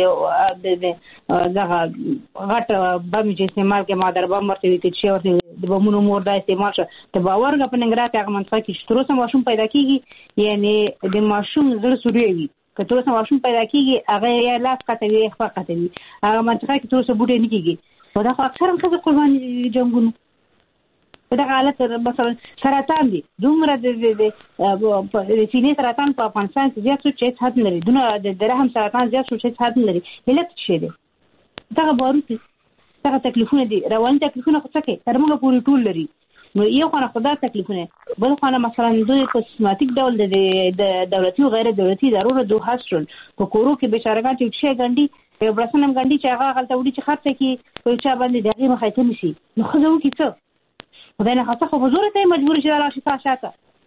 د دغه غټ بم چې استعمال کې ما در بم ورته وی چې ورته د بمونو مور دا استعمال شو ته باور غو په ننګرهار کې هغه منطقه کې چې تر اوسه ماشوم پیدا کیږي یعنی د ماشوم زړه سوري وي که تر اوسه ماشوم پیدا کیږي هغه یې لاس قطوي خوا قطوي هغه منطقه کې تر اوسه بوټي نه کیږي په دا خو اکثر هم څه قرباني جنگونو په دا حالت مثلا سرطان دي دومره د سینې سرطان په افغانستان کې زیات څه چې حد لري دونه د رحم سرطان زیات څه چې حد لري علت څه دي دا باروتي دا تکلیفونه دي رواني تکلیفونه خو څه کوي تر موږ پوری ټول لري نو یو خانه خدای تکلیفونه بل خانه مثلا دوی په سیستماتیک ډول د دولتي او غیر دولتي ادارو دوه هاستون په کورو کې بشارګان چې شي ګنډي په برسنم ګنډي چې هغه غلطه وړي چې خرڅ کوي په چا باندې دغه مخې ته نشي نو خو زه وکړم څه خدای نه خاصه خو حضور ته مجبور شي راشي تاسو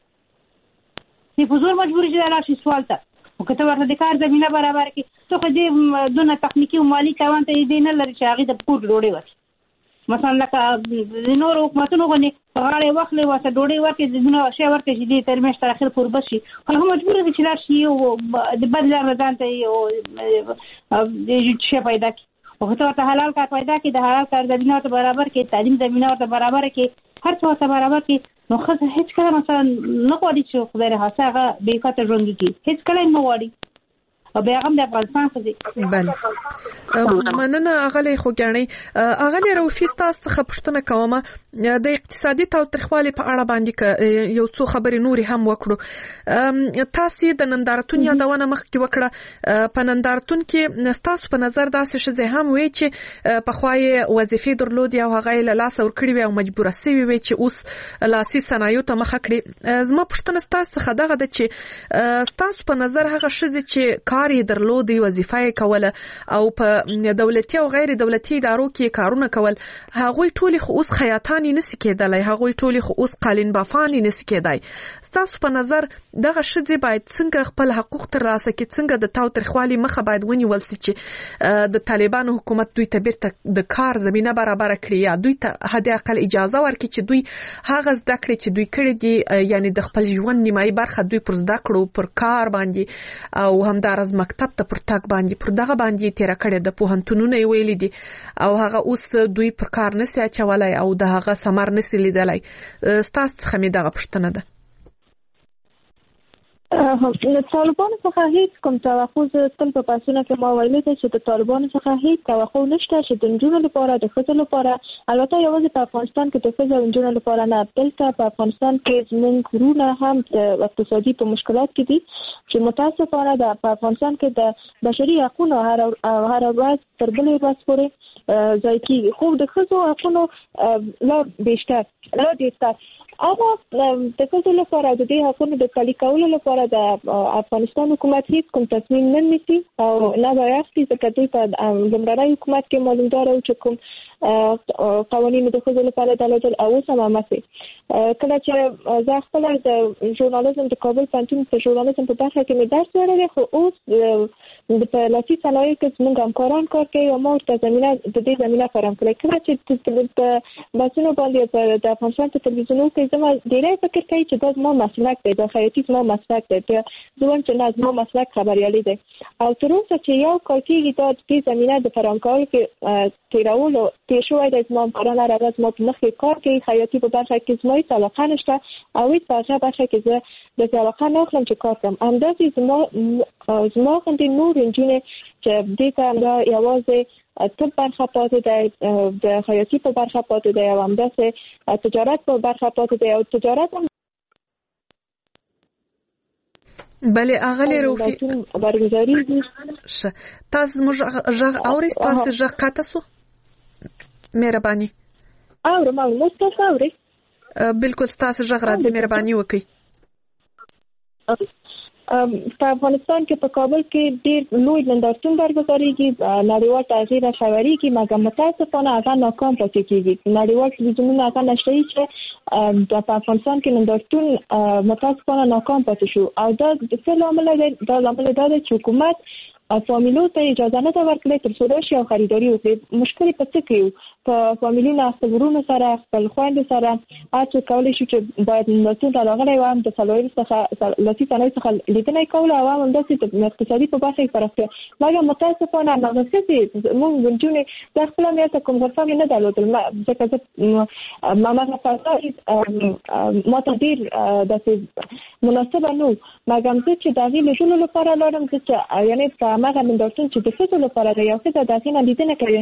ته حضور مجبور شي راشي سوال ته او کته ورته د کار زمينه برابر کی ته خو دې دونه تخنیکی او مالی کاوان ته دې نه لري چې هغه د پور ډوړې وځي مثلا لکه د نور حکومتونو غني غاړې وخلې واسه ډوړې ورته د دونه شی ورته چې دې ترمنځ تر اخر پور بشي خو هم مجبور دي چې لار شي او د بدل رضان ته او د شی پیدا کی او ته ورته حلال کار پیدا کی د حلال کار زمينه ته برابر کی تعلیم زمينه ته برابر کی هر څه ته برابر کی نو خو هیڅ کله مثلا نه غواړي چې خدای راځه هغه به کاته ژوند کی هیڅ کله نه غواړي او بیا هم د افغانستان څخه بل مننه اغلی خوګانی اغلی روفي تاسو څخه پوښتنه کومه د اقتصادي تاوتریخوالي په اړه باندې یو څو خبرې نوري هم وکړو تاسو د نندارتون یادونه مخکې وکړه په نندارتون کې تاسو په نظر داسې شې هم وی چې په خوای وظیفې درلود یا هغه له لاس ور کړی وي او مجبور سوي وي چې اوس لاسي صنایع ته مخ کړی زما پوښتنه تاسو څخه دغه د چې تاسو په نظر هغه شې چې کاری درلودي وظیفه کوله او په دولتي او غیر دولتي ادارو کې کارونه کول هغوی ټول خو اوس خیاطان نسی کېدلای هغوی ټول خو اوس قالین بافان نسی کېدای تاسو په نظر دغه شې باید څنګه خپل حقوق تر لاسه کې څنګه د تاوتریخوالي مخه باید ونیول سي چې د طالبانو حکومت دوی ته بیرته د کار زمينه برابر کړي یا دوی ته هدا اقل اجازه ورکړي چې دوی هغه زده کړي چې دوی کړي دي یعنی د خپل ژوند نیمایي برخه دوی پر زده کړو پر کار باندې او همدارز مکتب ته پر تاک باندې پر دغه باندې تیر کړي د پوهنتونونو ویلي دي او هغه اوس دوی پر کار نسی اچولای او د هغه ثمر نسی لیدلای ستاسو څخه مې دغه پوښتنه ده د طالبانو څخه هیڅ کوم توقع تل په پاسونه کې ما ویلي چې د طالبانو څخه هیڅ توقع نشته چې د نجونو لپاره د ښځو لپاره البته یوازې په افغانستان کې د ښځو او نجونو لپاره نه بلکې په افغانستان کې زموږ ورونه هم د اقتصادي په مشکلات کې دي چې متاسفانه د افغانستان کې د بشري حقوقو هر هر ورځ تر بلې ورځ پورې ځای کېږي خو د ښځو حقوقو لا بیشتر لا ډېر اما د ښځو لپاره د دې حقوقو د پلي کولو لپاره د افغانستان حکومت هیڅ کوم تصمیم نه نیسي او نه وایي چې دوی په لومړني حکومت کې معلومدار او چې کوم قوانین د ښځو لپاره درلودل او سم ماسي کله چې زه خپل د ژورنالیزم د کابل پوهنتون په ژورنالیزم په برخه کې مې درس وړلی خو اوس په لاسي صنایعو کې زموږ همکاران کار کوي او ما ورته زمینه د دې زمینه فراهم کړې. کله چې په باسونو باندې د افغانستان په تلویزیونونو کې زما ډېری فکر کوي چې دا زما مسلک دی، دا خیاطي زما مسلک دی، زه وایم چې نه زما مسلک خبریالي دی. او تر اوسه چې یو کال کېږي دا د دې زمینه د فراهم کولو کې تېرولو تېر شوی دی. زما همکاران هره ورځ زما په مخ کې کار کوي، خیاطي په برخه کې زما هېڅ علاقه نشته او هېڅ په هغه برخه کې زه داسې علاقه نه اخلم چې کار کړم. همداسې زما زما غوندې نور نجونې چې دې ته همدا یوازې طب برخه پاتې دی، د خیاطي په برخه پاتې دی او همداسې تجارت په برخه پاتې دی او تجارت هم بله اغلی روفی برگزاری دي. ش تاسو موږ ژغ اورئ؟ تاسو ژغ قطع سو؟ مهرباني اورم اورم مو تاسو اورئ؟ بالکل تاسو ژغ راځي، مهرباني وکړئ. په افغانستان کې په کابل کې ډېر لوی نندارتون برګزارېږي، نړیوال تغییر خبرېږي، مګر متاسفانه هغه ناکام پاتې کېږي. نړیوال تلویزیونونه هغه نشري چې د افغانستان کې نندارتون متاسفانه ناکام پاتې شو او دا د څه لامل دی؟ دا لامل دا دی چې حکومت فامیلو ته اجازه نه ده ورکړې تر څو راشي او خریداري وکړي. مشکل په څه کې یو؟ په فامیلونو خپل ورونو سره خپل خویندو سره هڅه کولی شو چې باید نندارتون ته راغلی وم د څلورم څخه لاسي صنایعو څخه لیدنه یې کوله او هم همداسې د اقتصادي په برخه کې پراختیا. مګر متاسفانه همغه ښځې موږ نجونې زه خپله مې هلته کوم غرفه مې نه درلودل ځکه زه همغه فضا ما ته ډېر داسې مناسبه نه و. مګر زه چې د هغې لیدلو لپاره لاړم، زه چې یعنې په همغه نندارتون چې د ښځو لپاره دی، یو ښځه د هغې نه لیدنه کوي،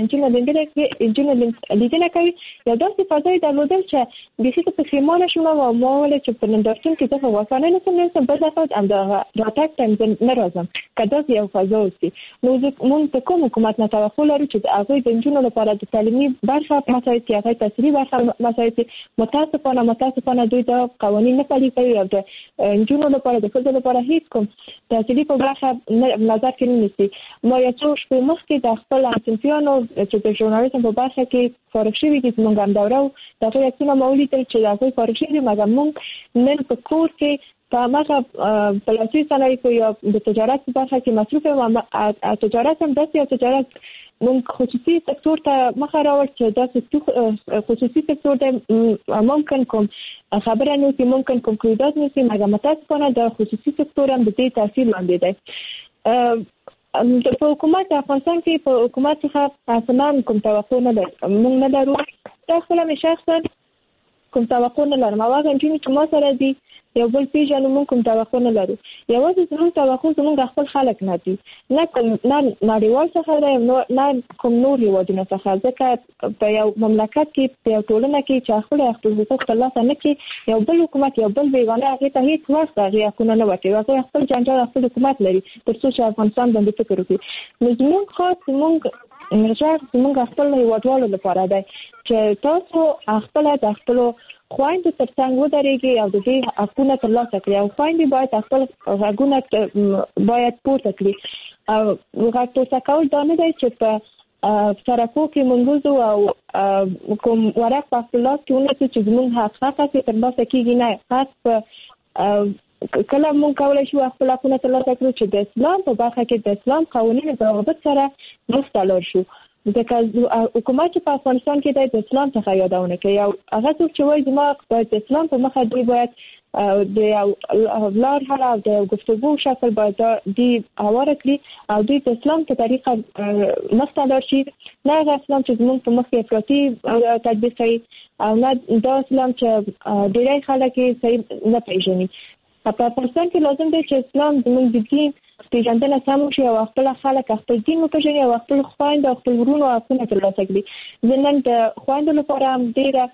نجونې لیدنه کوي، یو داسې فضا یې درلودل چې بیخي زه پښیمانه شوم او ما وویل چې په نندارتون کې زه په وفا نه نشم نرسم، بل دفعه همدغه راتګ ته زه نه راځم که داسې یو فضا اوسي. نو موږ د کوم حکومت نه توقع لرو چې د هغوی د نجونو لپاره د تعلیمي برخه مساعد کړي، هغوی تحصیلي برخه مساعد کړي. متاسفانه متاسفانه دوی دا قوانین نه پلي کوي او د نجونو لپاره د ښځو لپاره هېڅ کوم تحصیلي په برخه نظر کې نه نیسي. ما یو څو شپې مخکې د خپل همصنفیانو چې د ژورنالیزم په برخه کې فارغ شوي دي زموږ همدوره وو، د هغوی عکسونه ما ولیدل چې د هغوی فارغ شوي دي، مګر موږ نن په کور کې په همغه په لاسي صنایعو یا د تجارت په برخه کې مصروف یم. تجارت هم داسې یو تجارت موږ خصوصي سکتور ته مخه راوړ چې داسې خصوصي سکتور دی ممکن کوم خبره نه وي، ممکن کوم قرارداد نه وي، مګر متاسفانه د خصوصي سکتور هم د دې تاثیر لاندې دی. په حکومت افغانستان کې په حکومت څخه اصلا کوم توقع نه لري، موږ نه لرو. دا خپله مې شخصا کوم توقع نه لرم او هغه نجونې چې ما سره دي یو بل پیژنو، موږ کوم توقع نه لرو. یوازې زموږ توقع زموږ خپل خلک نه دي، نه کوم نه نړیوال څخه دی نه کوم نور هېوادونه څخه، ځکه په یو مملکت کې په یو ټولنه کې چې خپل خپل حقوق ترلاسه نه کړي، یو بل حکومت یو بل بیګانه هغې ته هېڅ وخت هغې حقونه نه ورکوي. هغوی خپل جنجال خپل حکومت لري تر څو چې افغانستان باندې فکر وکړي. نو زموږ خاص زموږ غږ زموږ خپل هېوادوالو لپاره دی چې تاسو خپله د خپلو خویندو تر څنګ ودرېږي او د دې حقونه ترلاسه کړي او خویندې باید خپل غږونه باید پورته کړي. او غږ پورته کول دا نه دی چې په سرکو کې منګوزو او کوم ورق په خپل لاس کې ونیسي چې زموږ حق هغسې ترلاسه کېږي. نه، حق په کله موږ کولی شو خپل حقونه ترلاسه کړو چې د اسلام په برخه کې د اسلام قوانینو په رغبت سره مخته لاړ شو. ځکه حکومت چې په افغانستان کې دی د اسلام څخه یادونه کوي او هغه څوک چې وایي زما باید د اسلام په مخه دوی باید د یو لار حل او د گفتگو شکل باید دوی هواره کړي او دوی د اسلام په طریقه مخته لاړ شي، نه هغه اسلام چې زموږ په مخ کې افراطي تطبیق کوي او نه دا اسلام چې ډېری خلک یې صحیح نه پېژني. په افغانستان کې لازم دی چې اسلام زموږ د دین پیژندنه سم وشي او خپل خلک خپل دین وپېژني او خپل خویندو او خپل ورونو حقونه ترلاسه کړي. زه نن د خویندو لپاره هم ډېره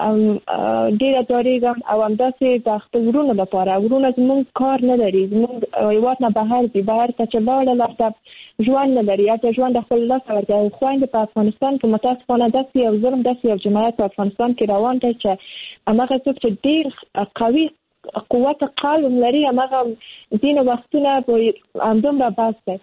ډېره ډارېږم او همداسې د خپل ورونو لپاره. ورونه زموږ کار نه لري، زموږ هېواد نه بهر دي، بهر ته چې لاړل هلته ژوند نه لري، هلته ژوند د خپل لاسه ورکوي. او خویندې په افغانستان کې متاسفانه داسې یو ظلم داسې یو جنایت په افغانستان کې روان دی چې همغه څوک چې ډېر قوي قوت قلب لري همغه ځینې وختونه همدومره بس دی.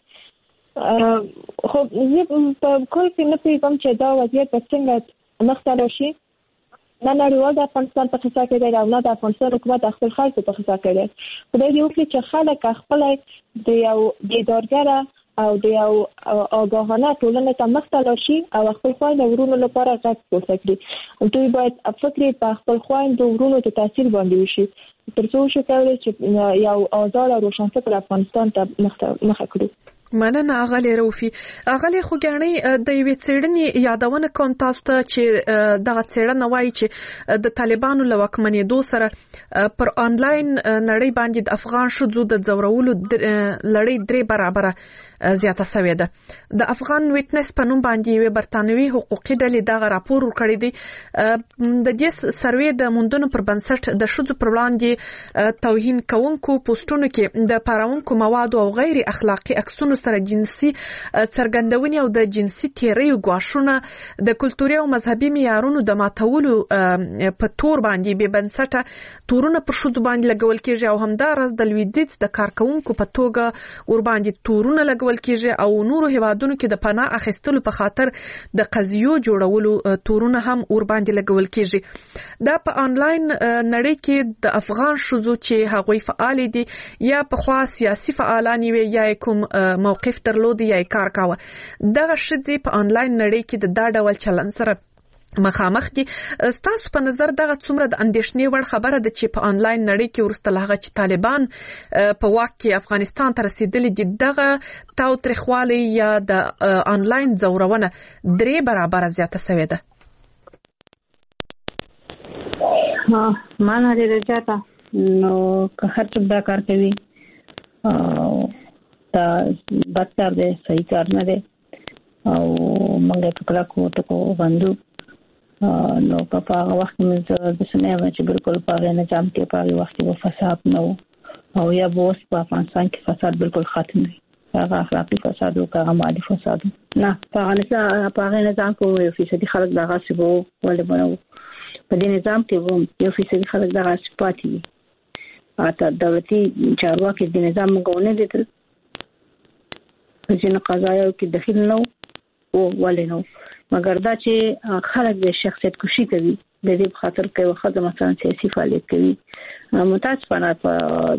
خو زه په کل کې نه پوهېږم چې دا وضعیت به څنګه مخته راشي. نه نړیوال د افغانستان په خصا کې دی او نه د افغانستان حکومت د خپل خلکو په خصا کې دی. خدای دې وکړي چې خلک خپله د یو بیدارګره او د یو آگاهانه ټولنې ته مخته لاړ شي او خپل خویندو ورونو لپاره غږ پورته کړي. دوی باید فکر په خپل خویندو ورونو ته تاثیر باندې وشي ترڅو شي کولای چې یو آزاد او روښانفکر افغانستان ته مخه کړو. مننه اغلی روفي. اغلی خوګانی د یوې څېړنې یادونه کوم تاسو ته چې دغه څېړنه وایي چې د طالبانو له واکمنېدو سره پر آنلاین نړۍ باندې د افغان ښځو د ځورولو لړۍ درې برابره زیاته شوې ده. د افغان ویټنس په نوم باندې یوې برتانوي حقوقي ډلې دغه راپور ورکړی دی. د دې سروې د موندنو پر بنسټ د ښځو پر وړاندې توهین کوونکو پوسټونو کې د پاراونکو موادو او غیر اخلاقی عکسونو سره جنسي څرګندونې او د جنسي تیریو ګواښونه د کلتوري او مذهبي معیارونو د ماتولو په تور باندې به بنسټه تورونه پر ښځو باندې لګول کېږي او همدارس د لویدیځ د کارکونکو په توګه ور باندې تورونه لګول کېږي او نورو هیوادونو کې د پناه اخیستلو په خاطر د قضیو جوړولو تورونه هم ور باندې لګول کېږي. دا په آنلاین نړۍ کې د افغان ښځو چې هغوی فعال دي یا په خوا سیاسي فعالان وي یا کوم موقف درلود یا کار کاوه، دغه ښځې په آنلاین نړۍ کې د دا ډول چلن سره مخامخ دي. ستاسو په نظر دغه څومره د اندېښنې وړ خبره ده چې په آنلاین نړۍ کې ورسته لهغه چې طالبان په واک کې افغانستان ته رسیدلي دي دغه تاوتریخوالی یا د آنلاین ځورونه درې برابره زیاته شوې ده؟ ها معنا ډېره زیاته. نو که هر څوک دا کار کوي دا بدتر دی، صحیح کار نه دی او موږ په کلکو ټکو باندې نو په هغه وخت کې د سنوي چې بالکل په هغه نظام کې په هغه وخت کې فساد نه او یا بوس په افغانستان کې فساد بالکل ختم دی. هغه اخلاقي فساد او هغه مالي فساد نه په افغانستان په هغه نظام کې یو فیصدي خلک دغه سبو ولې بنو په دې نظام کې وو یو فیصدي خلک دغه سپاتي اته دولتي چارواکي د نظام مګونه دي چې نه قضایو کې دخیل نه او ولې نو مګر دا چې خلک د شخصیت کشي کوي د دې په خاطر کې وخت مثلا سیاسي فعالیت کوي. متاسفانه په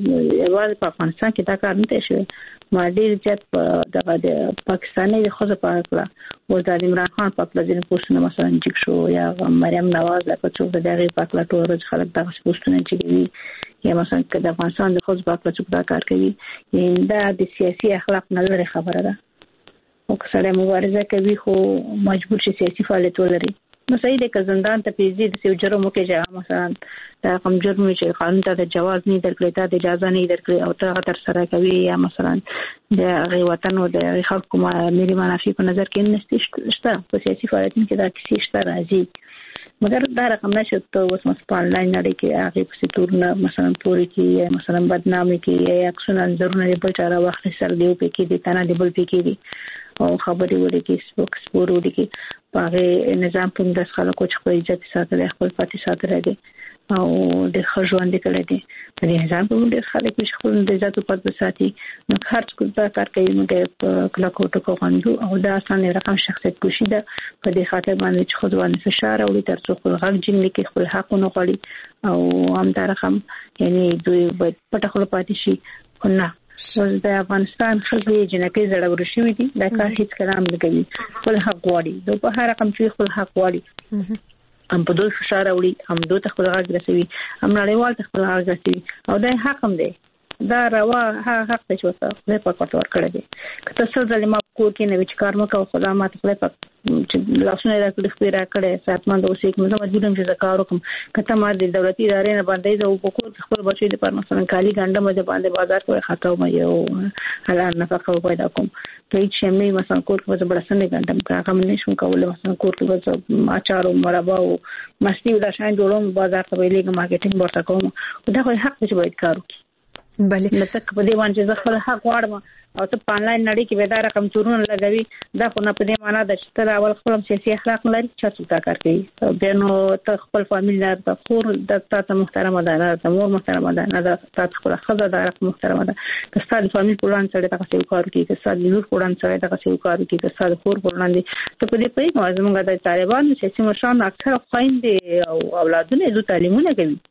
یوازې په افغانستان کې دا کار نه شوی. ما ډېر زیات په د پاکستاني د خزه په اړه او د عمران خان په اړه د پوسټونو مثلا جګ شو یا مریم نواز په څو د دغه په اړه ټول خلک دغه پوسټونه جګوي یا مثلا د افغانستان د خزه په اړه څوک دا کار کوي. دا د سیاسي اخلاق نه لري خبره ده. او که سره مبارزه کوي خو مجبور شي سیاسي فعالیت ولري. نو صحیح دی که زندان ته پیځي د سیو جرم وکړي چې مثلا دا کوم جرم چې قانون ته د جواز نه درکړي ته د اجازه نه درکړي او ته تر سره کوي یا مثلا د غي وطن او د خلکو ملي منافع په نظر کې نه شته په سیاسي فعالیتونو کې دا کیسې شته راځي. مګر دا رقم نشو ته اوس مثلا آنلاین نړۍ کې هغه په ستورونه مثلا پوری کې مثلا بدنامي کې یا اکسون انځورونه په چاره وخت سره دیو په کې دي تنه دی بل په کې دي او خبرې ولې کې سپوک سپور ولې کې په نظام په داس خلکو چې خپل عزت ساتل خپل پاتې ساتل دي او د خژوند کړي دي په نظام په دې خلک چې خپل د عزت په پاتې ساتي نو هر څوک دا کار کوي موږ کله کوټه کوو او دا اصلا رقم شخصیت کوشي ده په دې خاطر باندې چې خود باندې فشار او تر څو خپل حق جن کې خپل حقونه غواړي او هم دا رقم یعنی دوی پټه خپل پاتې شي نه د افغانستان خزي جنکې زړور شوې دي دا کار هیڅ کلام نه کوي خپل حق غواړي دوی په هر رقم چې خپل حق غواړي هم په دوی فشار وړي هم دوی ته خپل حق رسوي هم نړیوال ته خپل حق رسوي او دا حق هم دی دا روا حق ته چوته نه په کوټ ور کړی دی که تاسو ځلې ما کور کې نه وچ کار مکو خدا ما ته په چې لاسونه راکړي خپل راکړي ساتمن اوسې کوم زما مجبورم چې زکار وکم کته ما د دولتي ادارې نه باندې زه په کور خپل بچی د پر مثلا کالی ګنده مده باندې بازار کې خاطر مې یو حلال نفقه پیدا کوم په هیڅ شمه مثلا کور کې بل سنې ګندم کاغه مې نشم کولای مثلا کور کې اچار او مربا او مستی ولا شاین جوړوم بازار ته ویلې مارکیټینګ ورته کوم دا خو حق چې باید کار وکړي. بله لکه په دې باندې زه خپل حق غواړم او ته په آنلاین نړۍ کې به دا رقم چورونه لګوي دا خو نه په دې معنا ده چې تر اول خپل سیاسي اخلاق لري چې څه تا کار کوي بیا نو ته خپل فامیل نه د خور د تاسو محترمه ده نه د مور محترمه ده نه د تاسو خپل خزه ده محترمه ده که ستاسو فامیل پلان سره دا څه کار کوي که ستاسو لور پلان سره دا څه کار کوي که ستاسو خور پلان دي ته په دې په موږ د طالبان سیاسي مشران اکثر خويندې او اولادونه د تعلیمونه کوي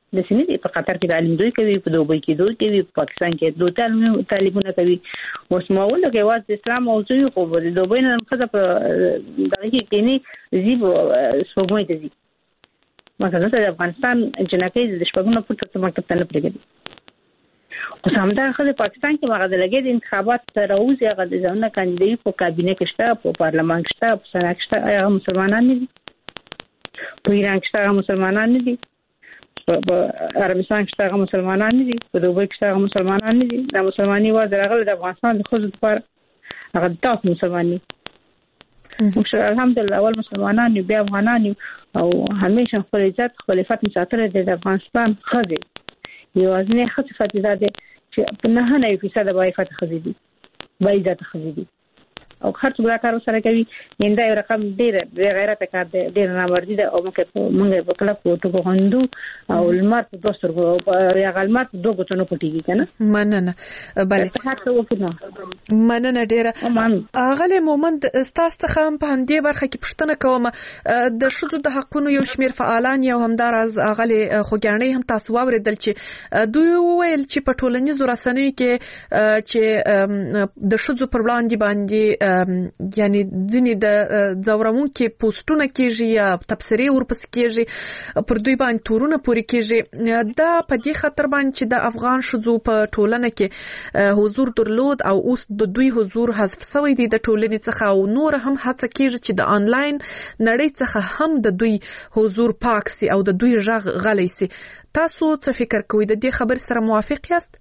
د سینې په قطر کې تعلیم دوی کوي، په دوبۍ کې دوی کوي، په پاکستان کې دوی تعلیم تعلیمونه کوي. اوس ماول کې واز د اسلام موضوع خو د دوبۍ نه خزه په دغه کې کېنی زیب سپوږمۍ ته ځي. مثلا د افغانستان جنکې د شپږونو پورته مکتب ته نه پرېږدي. اوس همدا خزه پاکستان کې هغه د لګید انتخابات راوځي، هغه د ځانونه کاندیدای په کابینه کې شته، په پارلمان کې شته، په سنا کې شته، هغه مسلمانان نه دي. په ایران کې شته، هغه مسلمانان نه دي. په عربستان کې شته، هغه مسلمانان نه دي. په دوبۍ کې شته، هغه مسلمانان نه دي. د مسلمانۍ واز راغله د افغانستان د خزو لپاره هغه تاسو مسلمانۍ موږ الحمدلله اول مسلمانان یو، بیا افغانان یو، او همیشه خپل عزت خپل عفت ساتل د افغانستان خزه یوازینی خصه فائدہ ده چې په نه نه فیصد به عفت خزه دي، به عزت خزه دي، او هر څو کار سره کوي. ینده یو رقم ډیر غیرت کار دی، ډیر نامردی ده، او موږ موږ په کله کوټو غوندو او المر په دوستر او یا غلمر په دوه غوتنو پټیږي کنه. مننه بله تاسو وکړه. مننه ډیره. اغله مومند تاسو څخه په همدې برخه کې پوښتنه کوم، د شذو د حقونو یو شمیر فعالان یو همدارز اغله خوګانې هم تاسو واوریدل چې دوی ویل چې په ټولنیزو رسنیو کې چې د شذو پر وړاندې باندې یعنی ځینې د ځورمون کې پوسټونه کېږي یا تبصرې ورپس کېږي، پر دوی باندې تورونه پوري کېږي. دا په دې خاطر باندې چې د افغان شذو په ټولنه کې حضور درلود او اوس د دوی حضور حذف شوی دی د ټولنې څخه، او نور هم هڅه کېږي چې د انلاین نړۍ څخه هم د دوی حضور پاک سي او د دوی غږ غلی سي. تاسو څه فکر کوئ؟ د دې خبر سره موافق یاست؟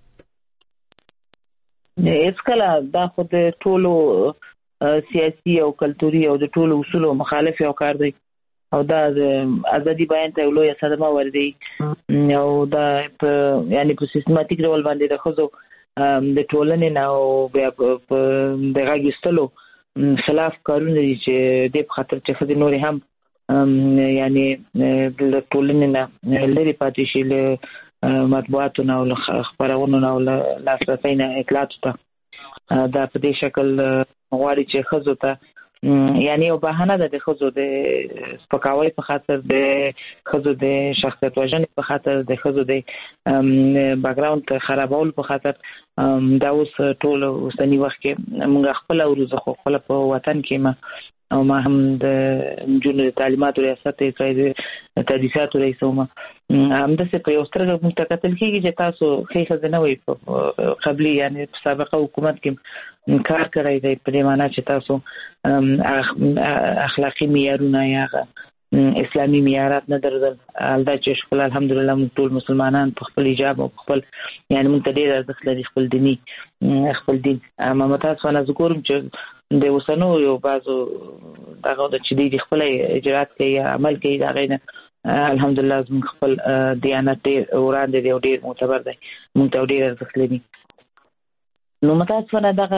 هیڅ کله دا خو د ټولو سیاسي او کلتوري او د ټولو اصولو مخالف یو کار دی، او دا د ازادي بیان ته لوی صدمه ورده، او دا په یعنی په سیستماتیک ډول باندې د خزو د ټولنې نه او بیا په د غاګستلو خلاف کارونه دي چې د خاطر چې خزي نور هم یعنی د ټولنې نه لري پاتې شي، له مطبوعاتو نه او خبرونو نه او لاسرسي نه اطلاعات ته. دا په دې شکل غواړي چې خزو ته یعنی یو بهانه ده د خزو د سپکاوي په خاطر، د خزو د شخصیت وژنې په خاطر، د خزو د بیک ګراوند خرابول په خاطر. دا اوس ټول اوسنی وخت کې موږ خپل ورزخ خپل په وطن کې ما او ما هم د جون د تعلیمات ریاست ته تدریسات ریسومه هم د څه په یو سترګه متکتل کېږي چې تاسو خې خزنه وي په قبلي یعنی په سابقه حکومت کې کار کوي دی، په دې معنی چې تاسو اخلاقی معیارونه یا اسلامي معیارات نه درلودل. البته چې خپل الحمدلله موږ ټول مسلمانان په خپل حجاب او خپل یعنی موږ ته ډېر ارزښت لري خپل دیني خپل دین. ما تاسو نه ذکرم چې د وسنو یو بازو دغه د چې دی خپل اجرات کوي عمل کوي، دا غینه الحمدلله موږ خپل دیانت ډېر وړاندې دی او ډېر معتبر دی، موږ ته ډېر ارزښت لري. نو متاسفه دغه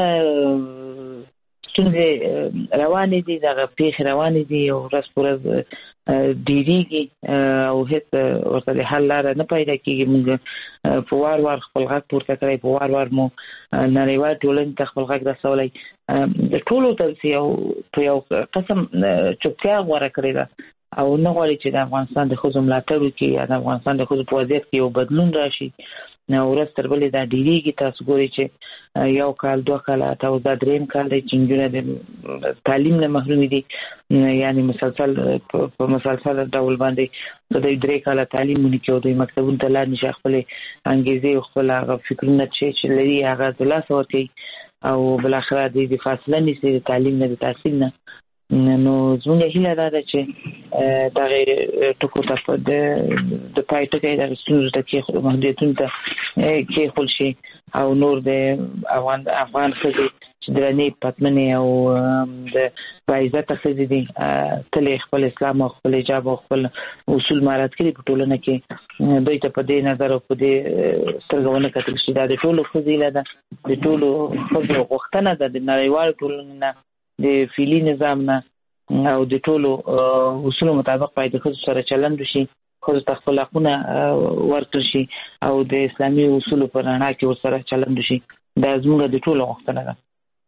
څنګه روانې دي، دغه پیښ روانې دي او ورځ پر ورځ ډیریږي او هیڅ ورته حل لار نه پیدا کیږي. موږ په وار وار خپل غږ پورته کړی، په وار وار مو نړیوال ټولنې ته خپل غږ رسولی، د ټولو ترڅ یو په یو قسم چوپتیا غوره کړې ده او نه غواړي چې د افغانستان د ښځو ملاتړ وکړي یا د افغانستان د ښځو په وضعیت کې یو بدلون راشي. ورځ تر بلې دا ډیریږي. تاسو ګورئ چې یو کال دوه کاله تا اوس دا دریم کال دی چې نجونې د تعلیم نه محرومې دي، یعنی مسلسل په مسلسل ډول باندې د درې کاله تعلیم مونږ کې او د مکتبونو ته لاړ نشي خپل انګیزې او خپل هغه فکرونه چې لري هغه د لاس ورکوي او بل اخر د فاصله نشي د تعلیم نه د تحصیل نه. نو زموږ هیله دا ده چې دا غیر ټکو ته د د پای ټکی د ستونزو ته کې محدودیتونه ته کې خپل شي او نور د افغان افغان ښځې چې درنې پتمنې او د باعزته ښځې دي تل خپل اسلام او خپل حجاب او خپل اصول مراعات کړي په ټولنه کې، دوی ته په دې نظر او په دې سترګه ونه کتل شي. دا د ټولو ښځې هیله ده، د ټولو ښځو غوښتنه ده د نړیوالو ټولنې نه، د فعلي نظام نه او د ټولو اصولو مطابق باید د ښځو سره چلند وشي، ښځو ته خپل حقونه ورکړل شي او د اسلامي اصولو په رڼا کې ورسره چلند وشي. دا زموږ د ټولو غوښتنه ده.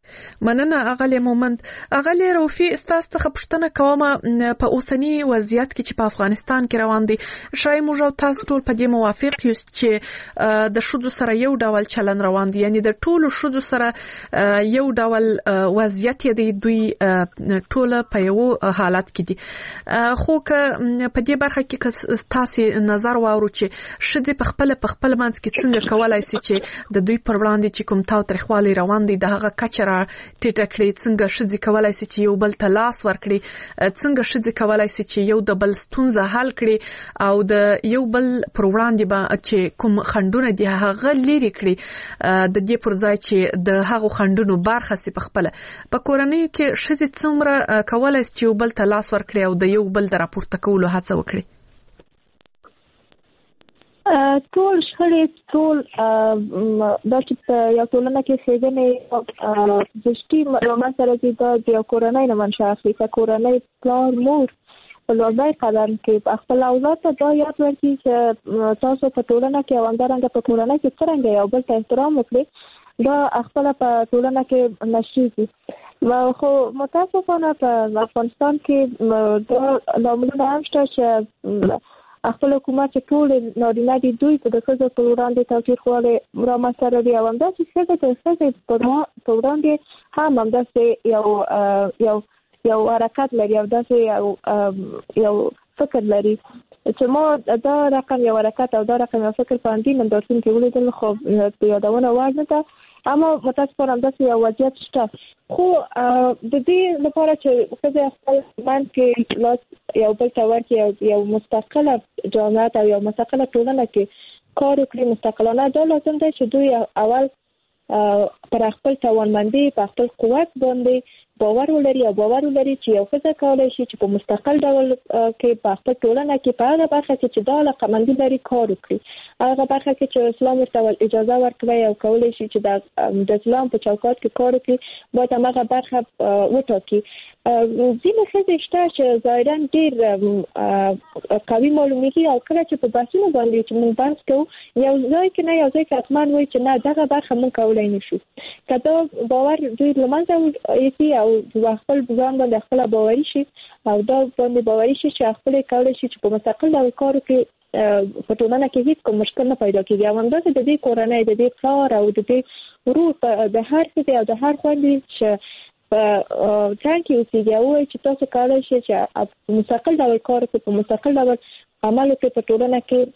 مننه اغلی مومند. اغلی روفي استاس څخه پوښتنه کومه په اوسنی وضعیت کې چې په افغانستان کې روان دي، شای موږ تاسو ټول په دې موافق یو چې د شذو سره یو ډول چلن روان دي، یعنی د ټولو شذو سره یو ډول وضعیت دی، دوی ټول په یو حالت کې دي. خو که په دې برخه کې تاسو نظر واورو چې شذې په خپل په خپل منځ کې څنګه کولای شي چې د دوی پر وړاندې چې کوم تاو ترخوالي روان دي د هغه کچره ټیټه کړي، څنګه شذې کولای شي چې یو بل ته لاس ورکړي، څنګه شذې کولای شي چې یو د بل ستونزه حل کړي او د یو بل پر وړاندې به چې کوم خندونه دي هغه لري کړي، د دې پر ځای چې د هغو خندونو برخه سي په خپل په کورنۍ کې شذې څومره کولای شي چې یو بل ته لاس ورکړي او د یو بل د راپورته کولو هڅه وکړي. ټول شخړې ټول د یو ټولنه کې ښېګڼې زشتي معلومات سره چې د یو کورنۍ نه منشأ اخلي، که کورنۍ پلار مور په لوړ قدم کې خپل اولاد ته دا یاد ورکړي چې تاسو په ټولنه کې او همدارنګه په کورنۍ کې څرنګه یو بل ته احترام وکړي، دا خپل په ټولنه کې نشيږي. خو متاسفانه په افغانستان کې دا لاملونه هم شته چې خپل حکومت چې ټول نارینه دي دوی په د ښځو پر وړاندې تاوتریخوالی رامنځته راوړي او همداسې ښځې د ښځې پر وړاندې هم همداسې یو یو یو حرکت لري او داسې یو فکر لري چې ما دا رقم یو حرکت او دا رقم یو فکر په همدې نندارتون کې ولیدل، خو په یادونه وړ نه ده، اما متاسفانه همداسې یو وضعیت شته. خو د دې لپاره چې ښځې خپل منځ کې لاس یو بل ته ورکړي، یو مستقله جامعه او یو مستقله ټولنه کې کار وکړي مستقلانه، دا لازم دی چې دوی اول پر خپل توانمندي په خپل قوت باندې باور ولري او باور ولري چې یو ښځه کولای شي چې په مستقل ډول کې په خپل ټولنه کې په هغه برخه کې چې دا علاقمندي لري کار وکړي، هغه برخه کې چې اسلام ورته اجازه ورکوي او کولای شي چې د اسلام په چوکاټ کې کار وکړي باید هغه برخه وټاکي. ځینې ښځې شته چې ظاهرا ډېر قوي معلومیږي او کله چې په بحثونو باندې چې موږ بحث کوو یو ځای کې نه یو ځای کې حتما وایي چې نه دغه برخه موږ کولی نه شو، که دا باور دوی له منځه یوسي او خپل ځان باندې خپله باوري شي او دا باندې باوري شي چې خپل کولی شي چې په مستقل ډول کار وکړي، په ټولنه کې هیڅ کوم مشکل نه پیدا کېږي. او همداسې د دې کورنۍ د دې پلار او د دې ورور د هر ښځې او د هر خویندې چې په ځان کې اوسېږي او وایي چې تاسو کولی شئ چې مستقل ډول کار وکړئ، په مستقل ډول عمل وکړئ په ټولنه کې،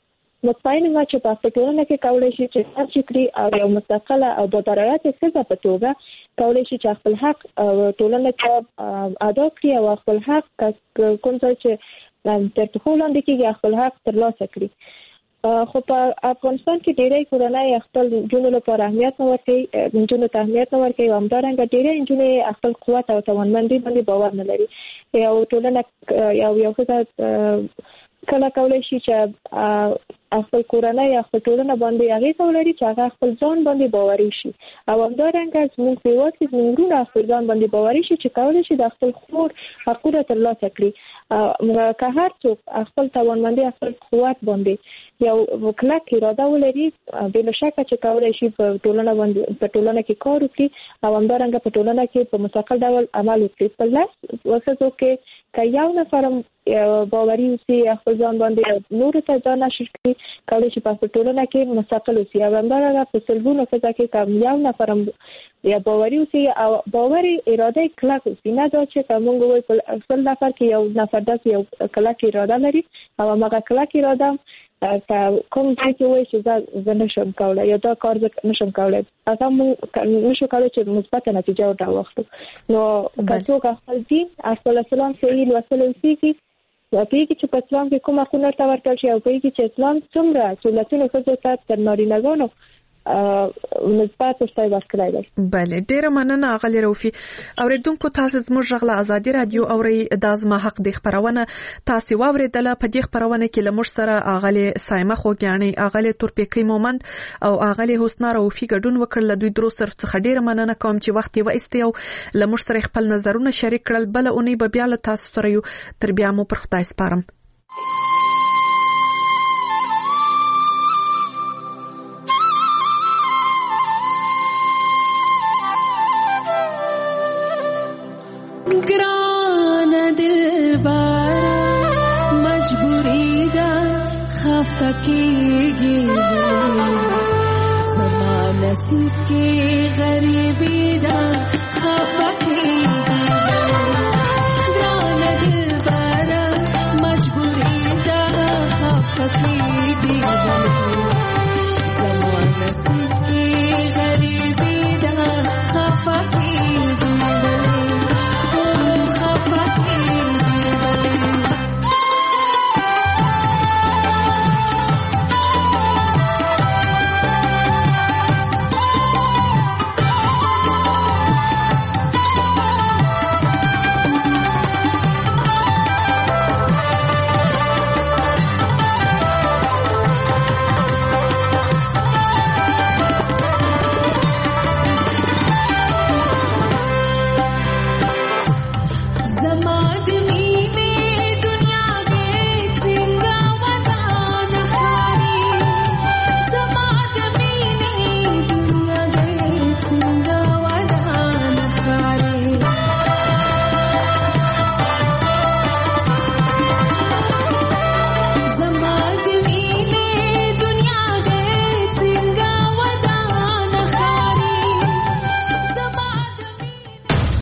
مطمئن ما چې په ټولنه کې کولی شي چې هر چې کړي او یو مستقله او بادرایت ښځه په توګه کولی شي چې خپل حق ټولنه کې ادا کړي او خپل حق کوم ځای چې تر پښو لاندې کېږي خپل حق ترلاسه کړي. خو په افغانستان کې ډېری کورنۍ خپل نجونو لپاره اهمیت نه ورکوي، نجونو ته اهمیت نه ورکوي او همدارنګه ډېری نجونې خپل قوت او توانمندي باندې باور نه لري. یو ټولنه یو یو ښځه کله کولی شي چې خپل کورنۍ یا خپل ټولنه باندې اغېزه ولري چې هغه خپل ځان باندې باوري شي او همدارنګه زموږ په هېواد کې زموږ وروڼه خپل ځان باندې باوري شي چې کولی شي د خپل خور حقونه ترلاسه کړي. که هر څوک خپل توانمندي خپل قوت باندې یو کلک اراده ولري بلا شکه چې کولی شي په ټولنه باندې په ټولنه کې کار وکړي او همدارنګه په ټولنه کې په مستقل ډول عمل وکړي. په لاس ښځو کې که یو نفر باوري اوسي خپل ځان باندې نورو ته ځان نشر کړي کولی شي په ټولنه کې مستقل اوسي او همدارنګه په سلګونو ښځو کې که یو نفر یا باوري اوسي او باوري اراده کلک اوسي، نه دا چې که موږ وایو په خپل نفر کې یو نفر داسې یو کلک اراده لري او هماغه کلک اراده که کوم ځای کې وایي چې زه نشم کولی یا دا کار زه نشم کولی هغه موږ نشو کولی چې مثبته نتیجه ورته واخلو. نو که څوک خپل دین خپل اسلام صحیح لوستلی اوسېږي پوهېږي چې په اسلام کې کوم حقونه ورته ورکړل شي او پوهېږي چې اسلام څومره سهولتونه ښځو ته تر نارینهګانو مثبت ورته ورکړی دی. بله، ډېره مننه اغلې روفي. اورېدونکو تاسو زموږ غږ له ازادي رادیو اورئ، دا زما حق دی خپرونه تاسو واورېدله. په دې خپرونه کې له موږ سره اغلې سایمه خوږیاڼۍ، اغلې تورپیکۍ مومند او اغلې حسنا روفي ګډون وکړ. له دوی درو سره څخه ډېره مننه کوم چې وخت یې وایستی او له موږ سره خپل نظرونه شریک کړل. بله اونۍ به بیا له تاسو سره یو، تر بیا مو پر خدای سپارم. ګران دلبر مجبوری ده خفه کېږي زما نصیب کې غریبي ده خفه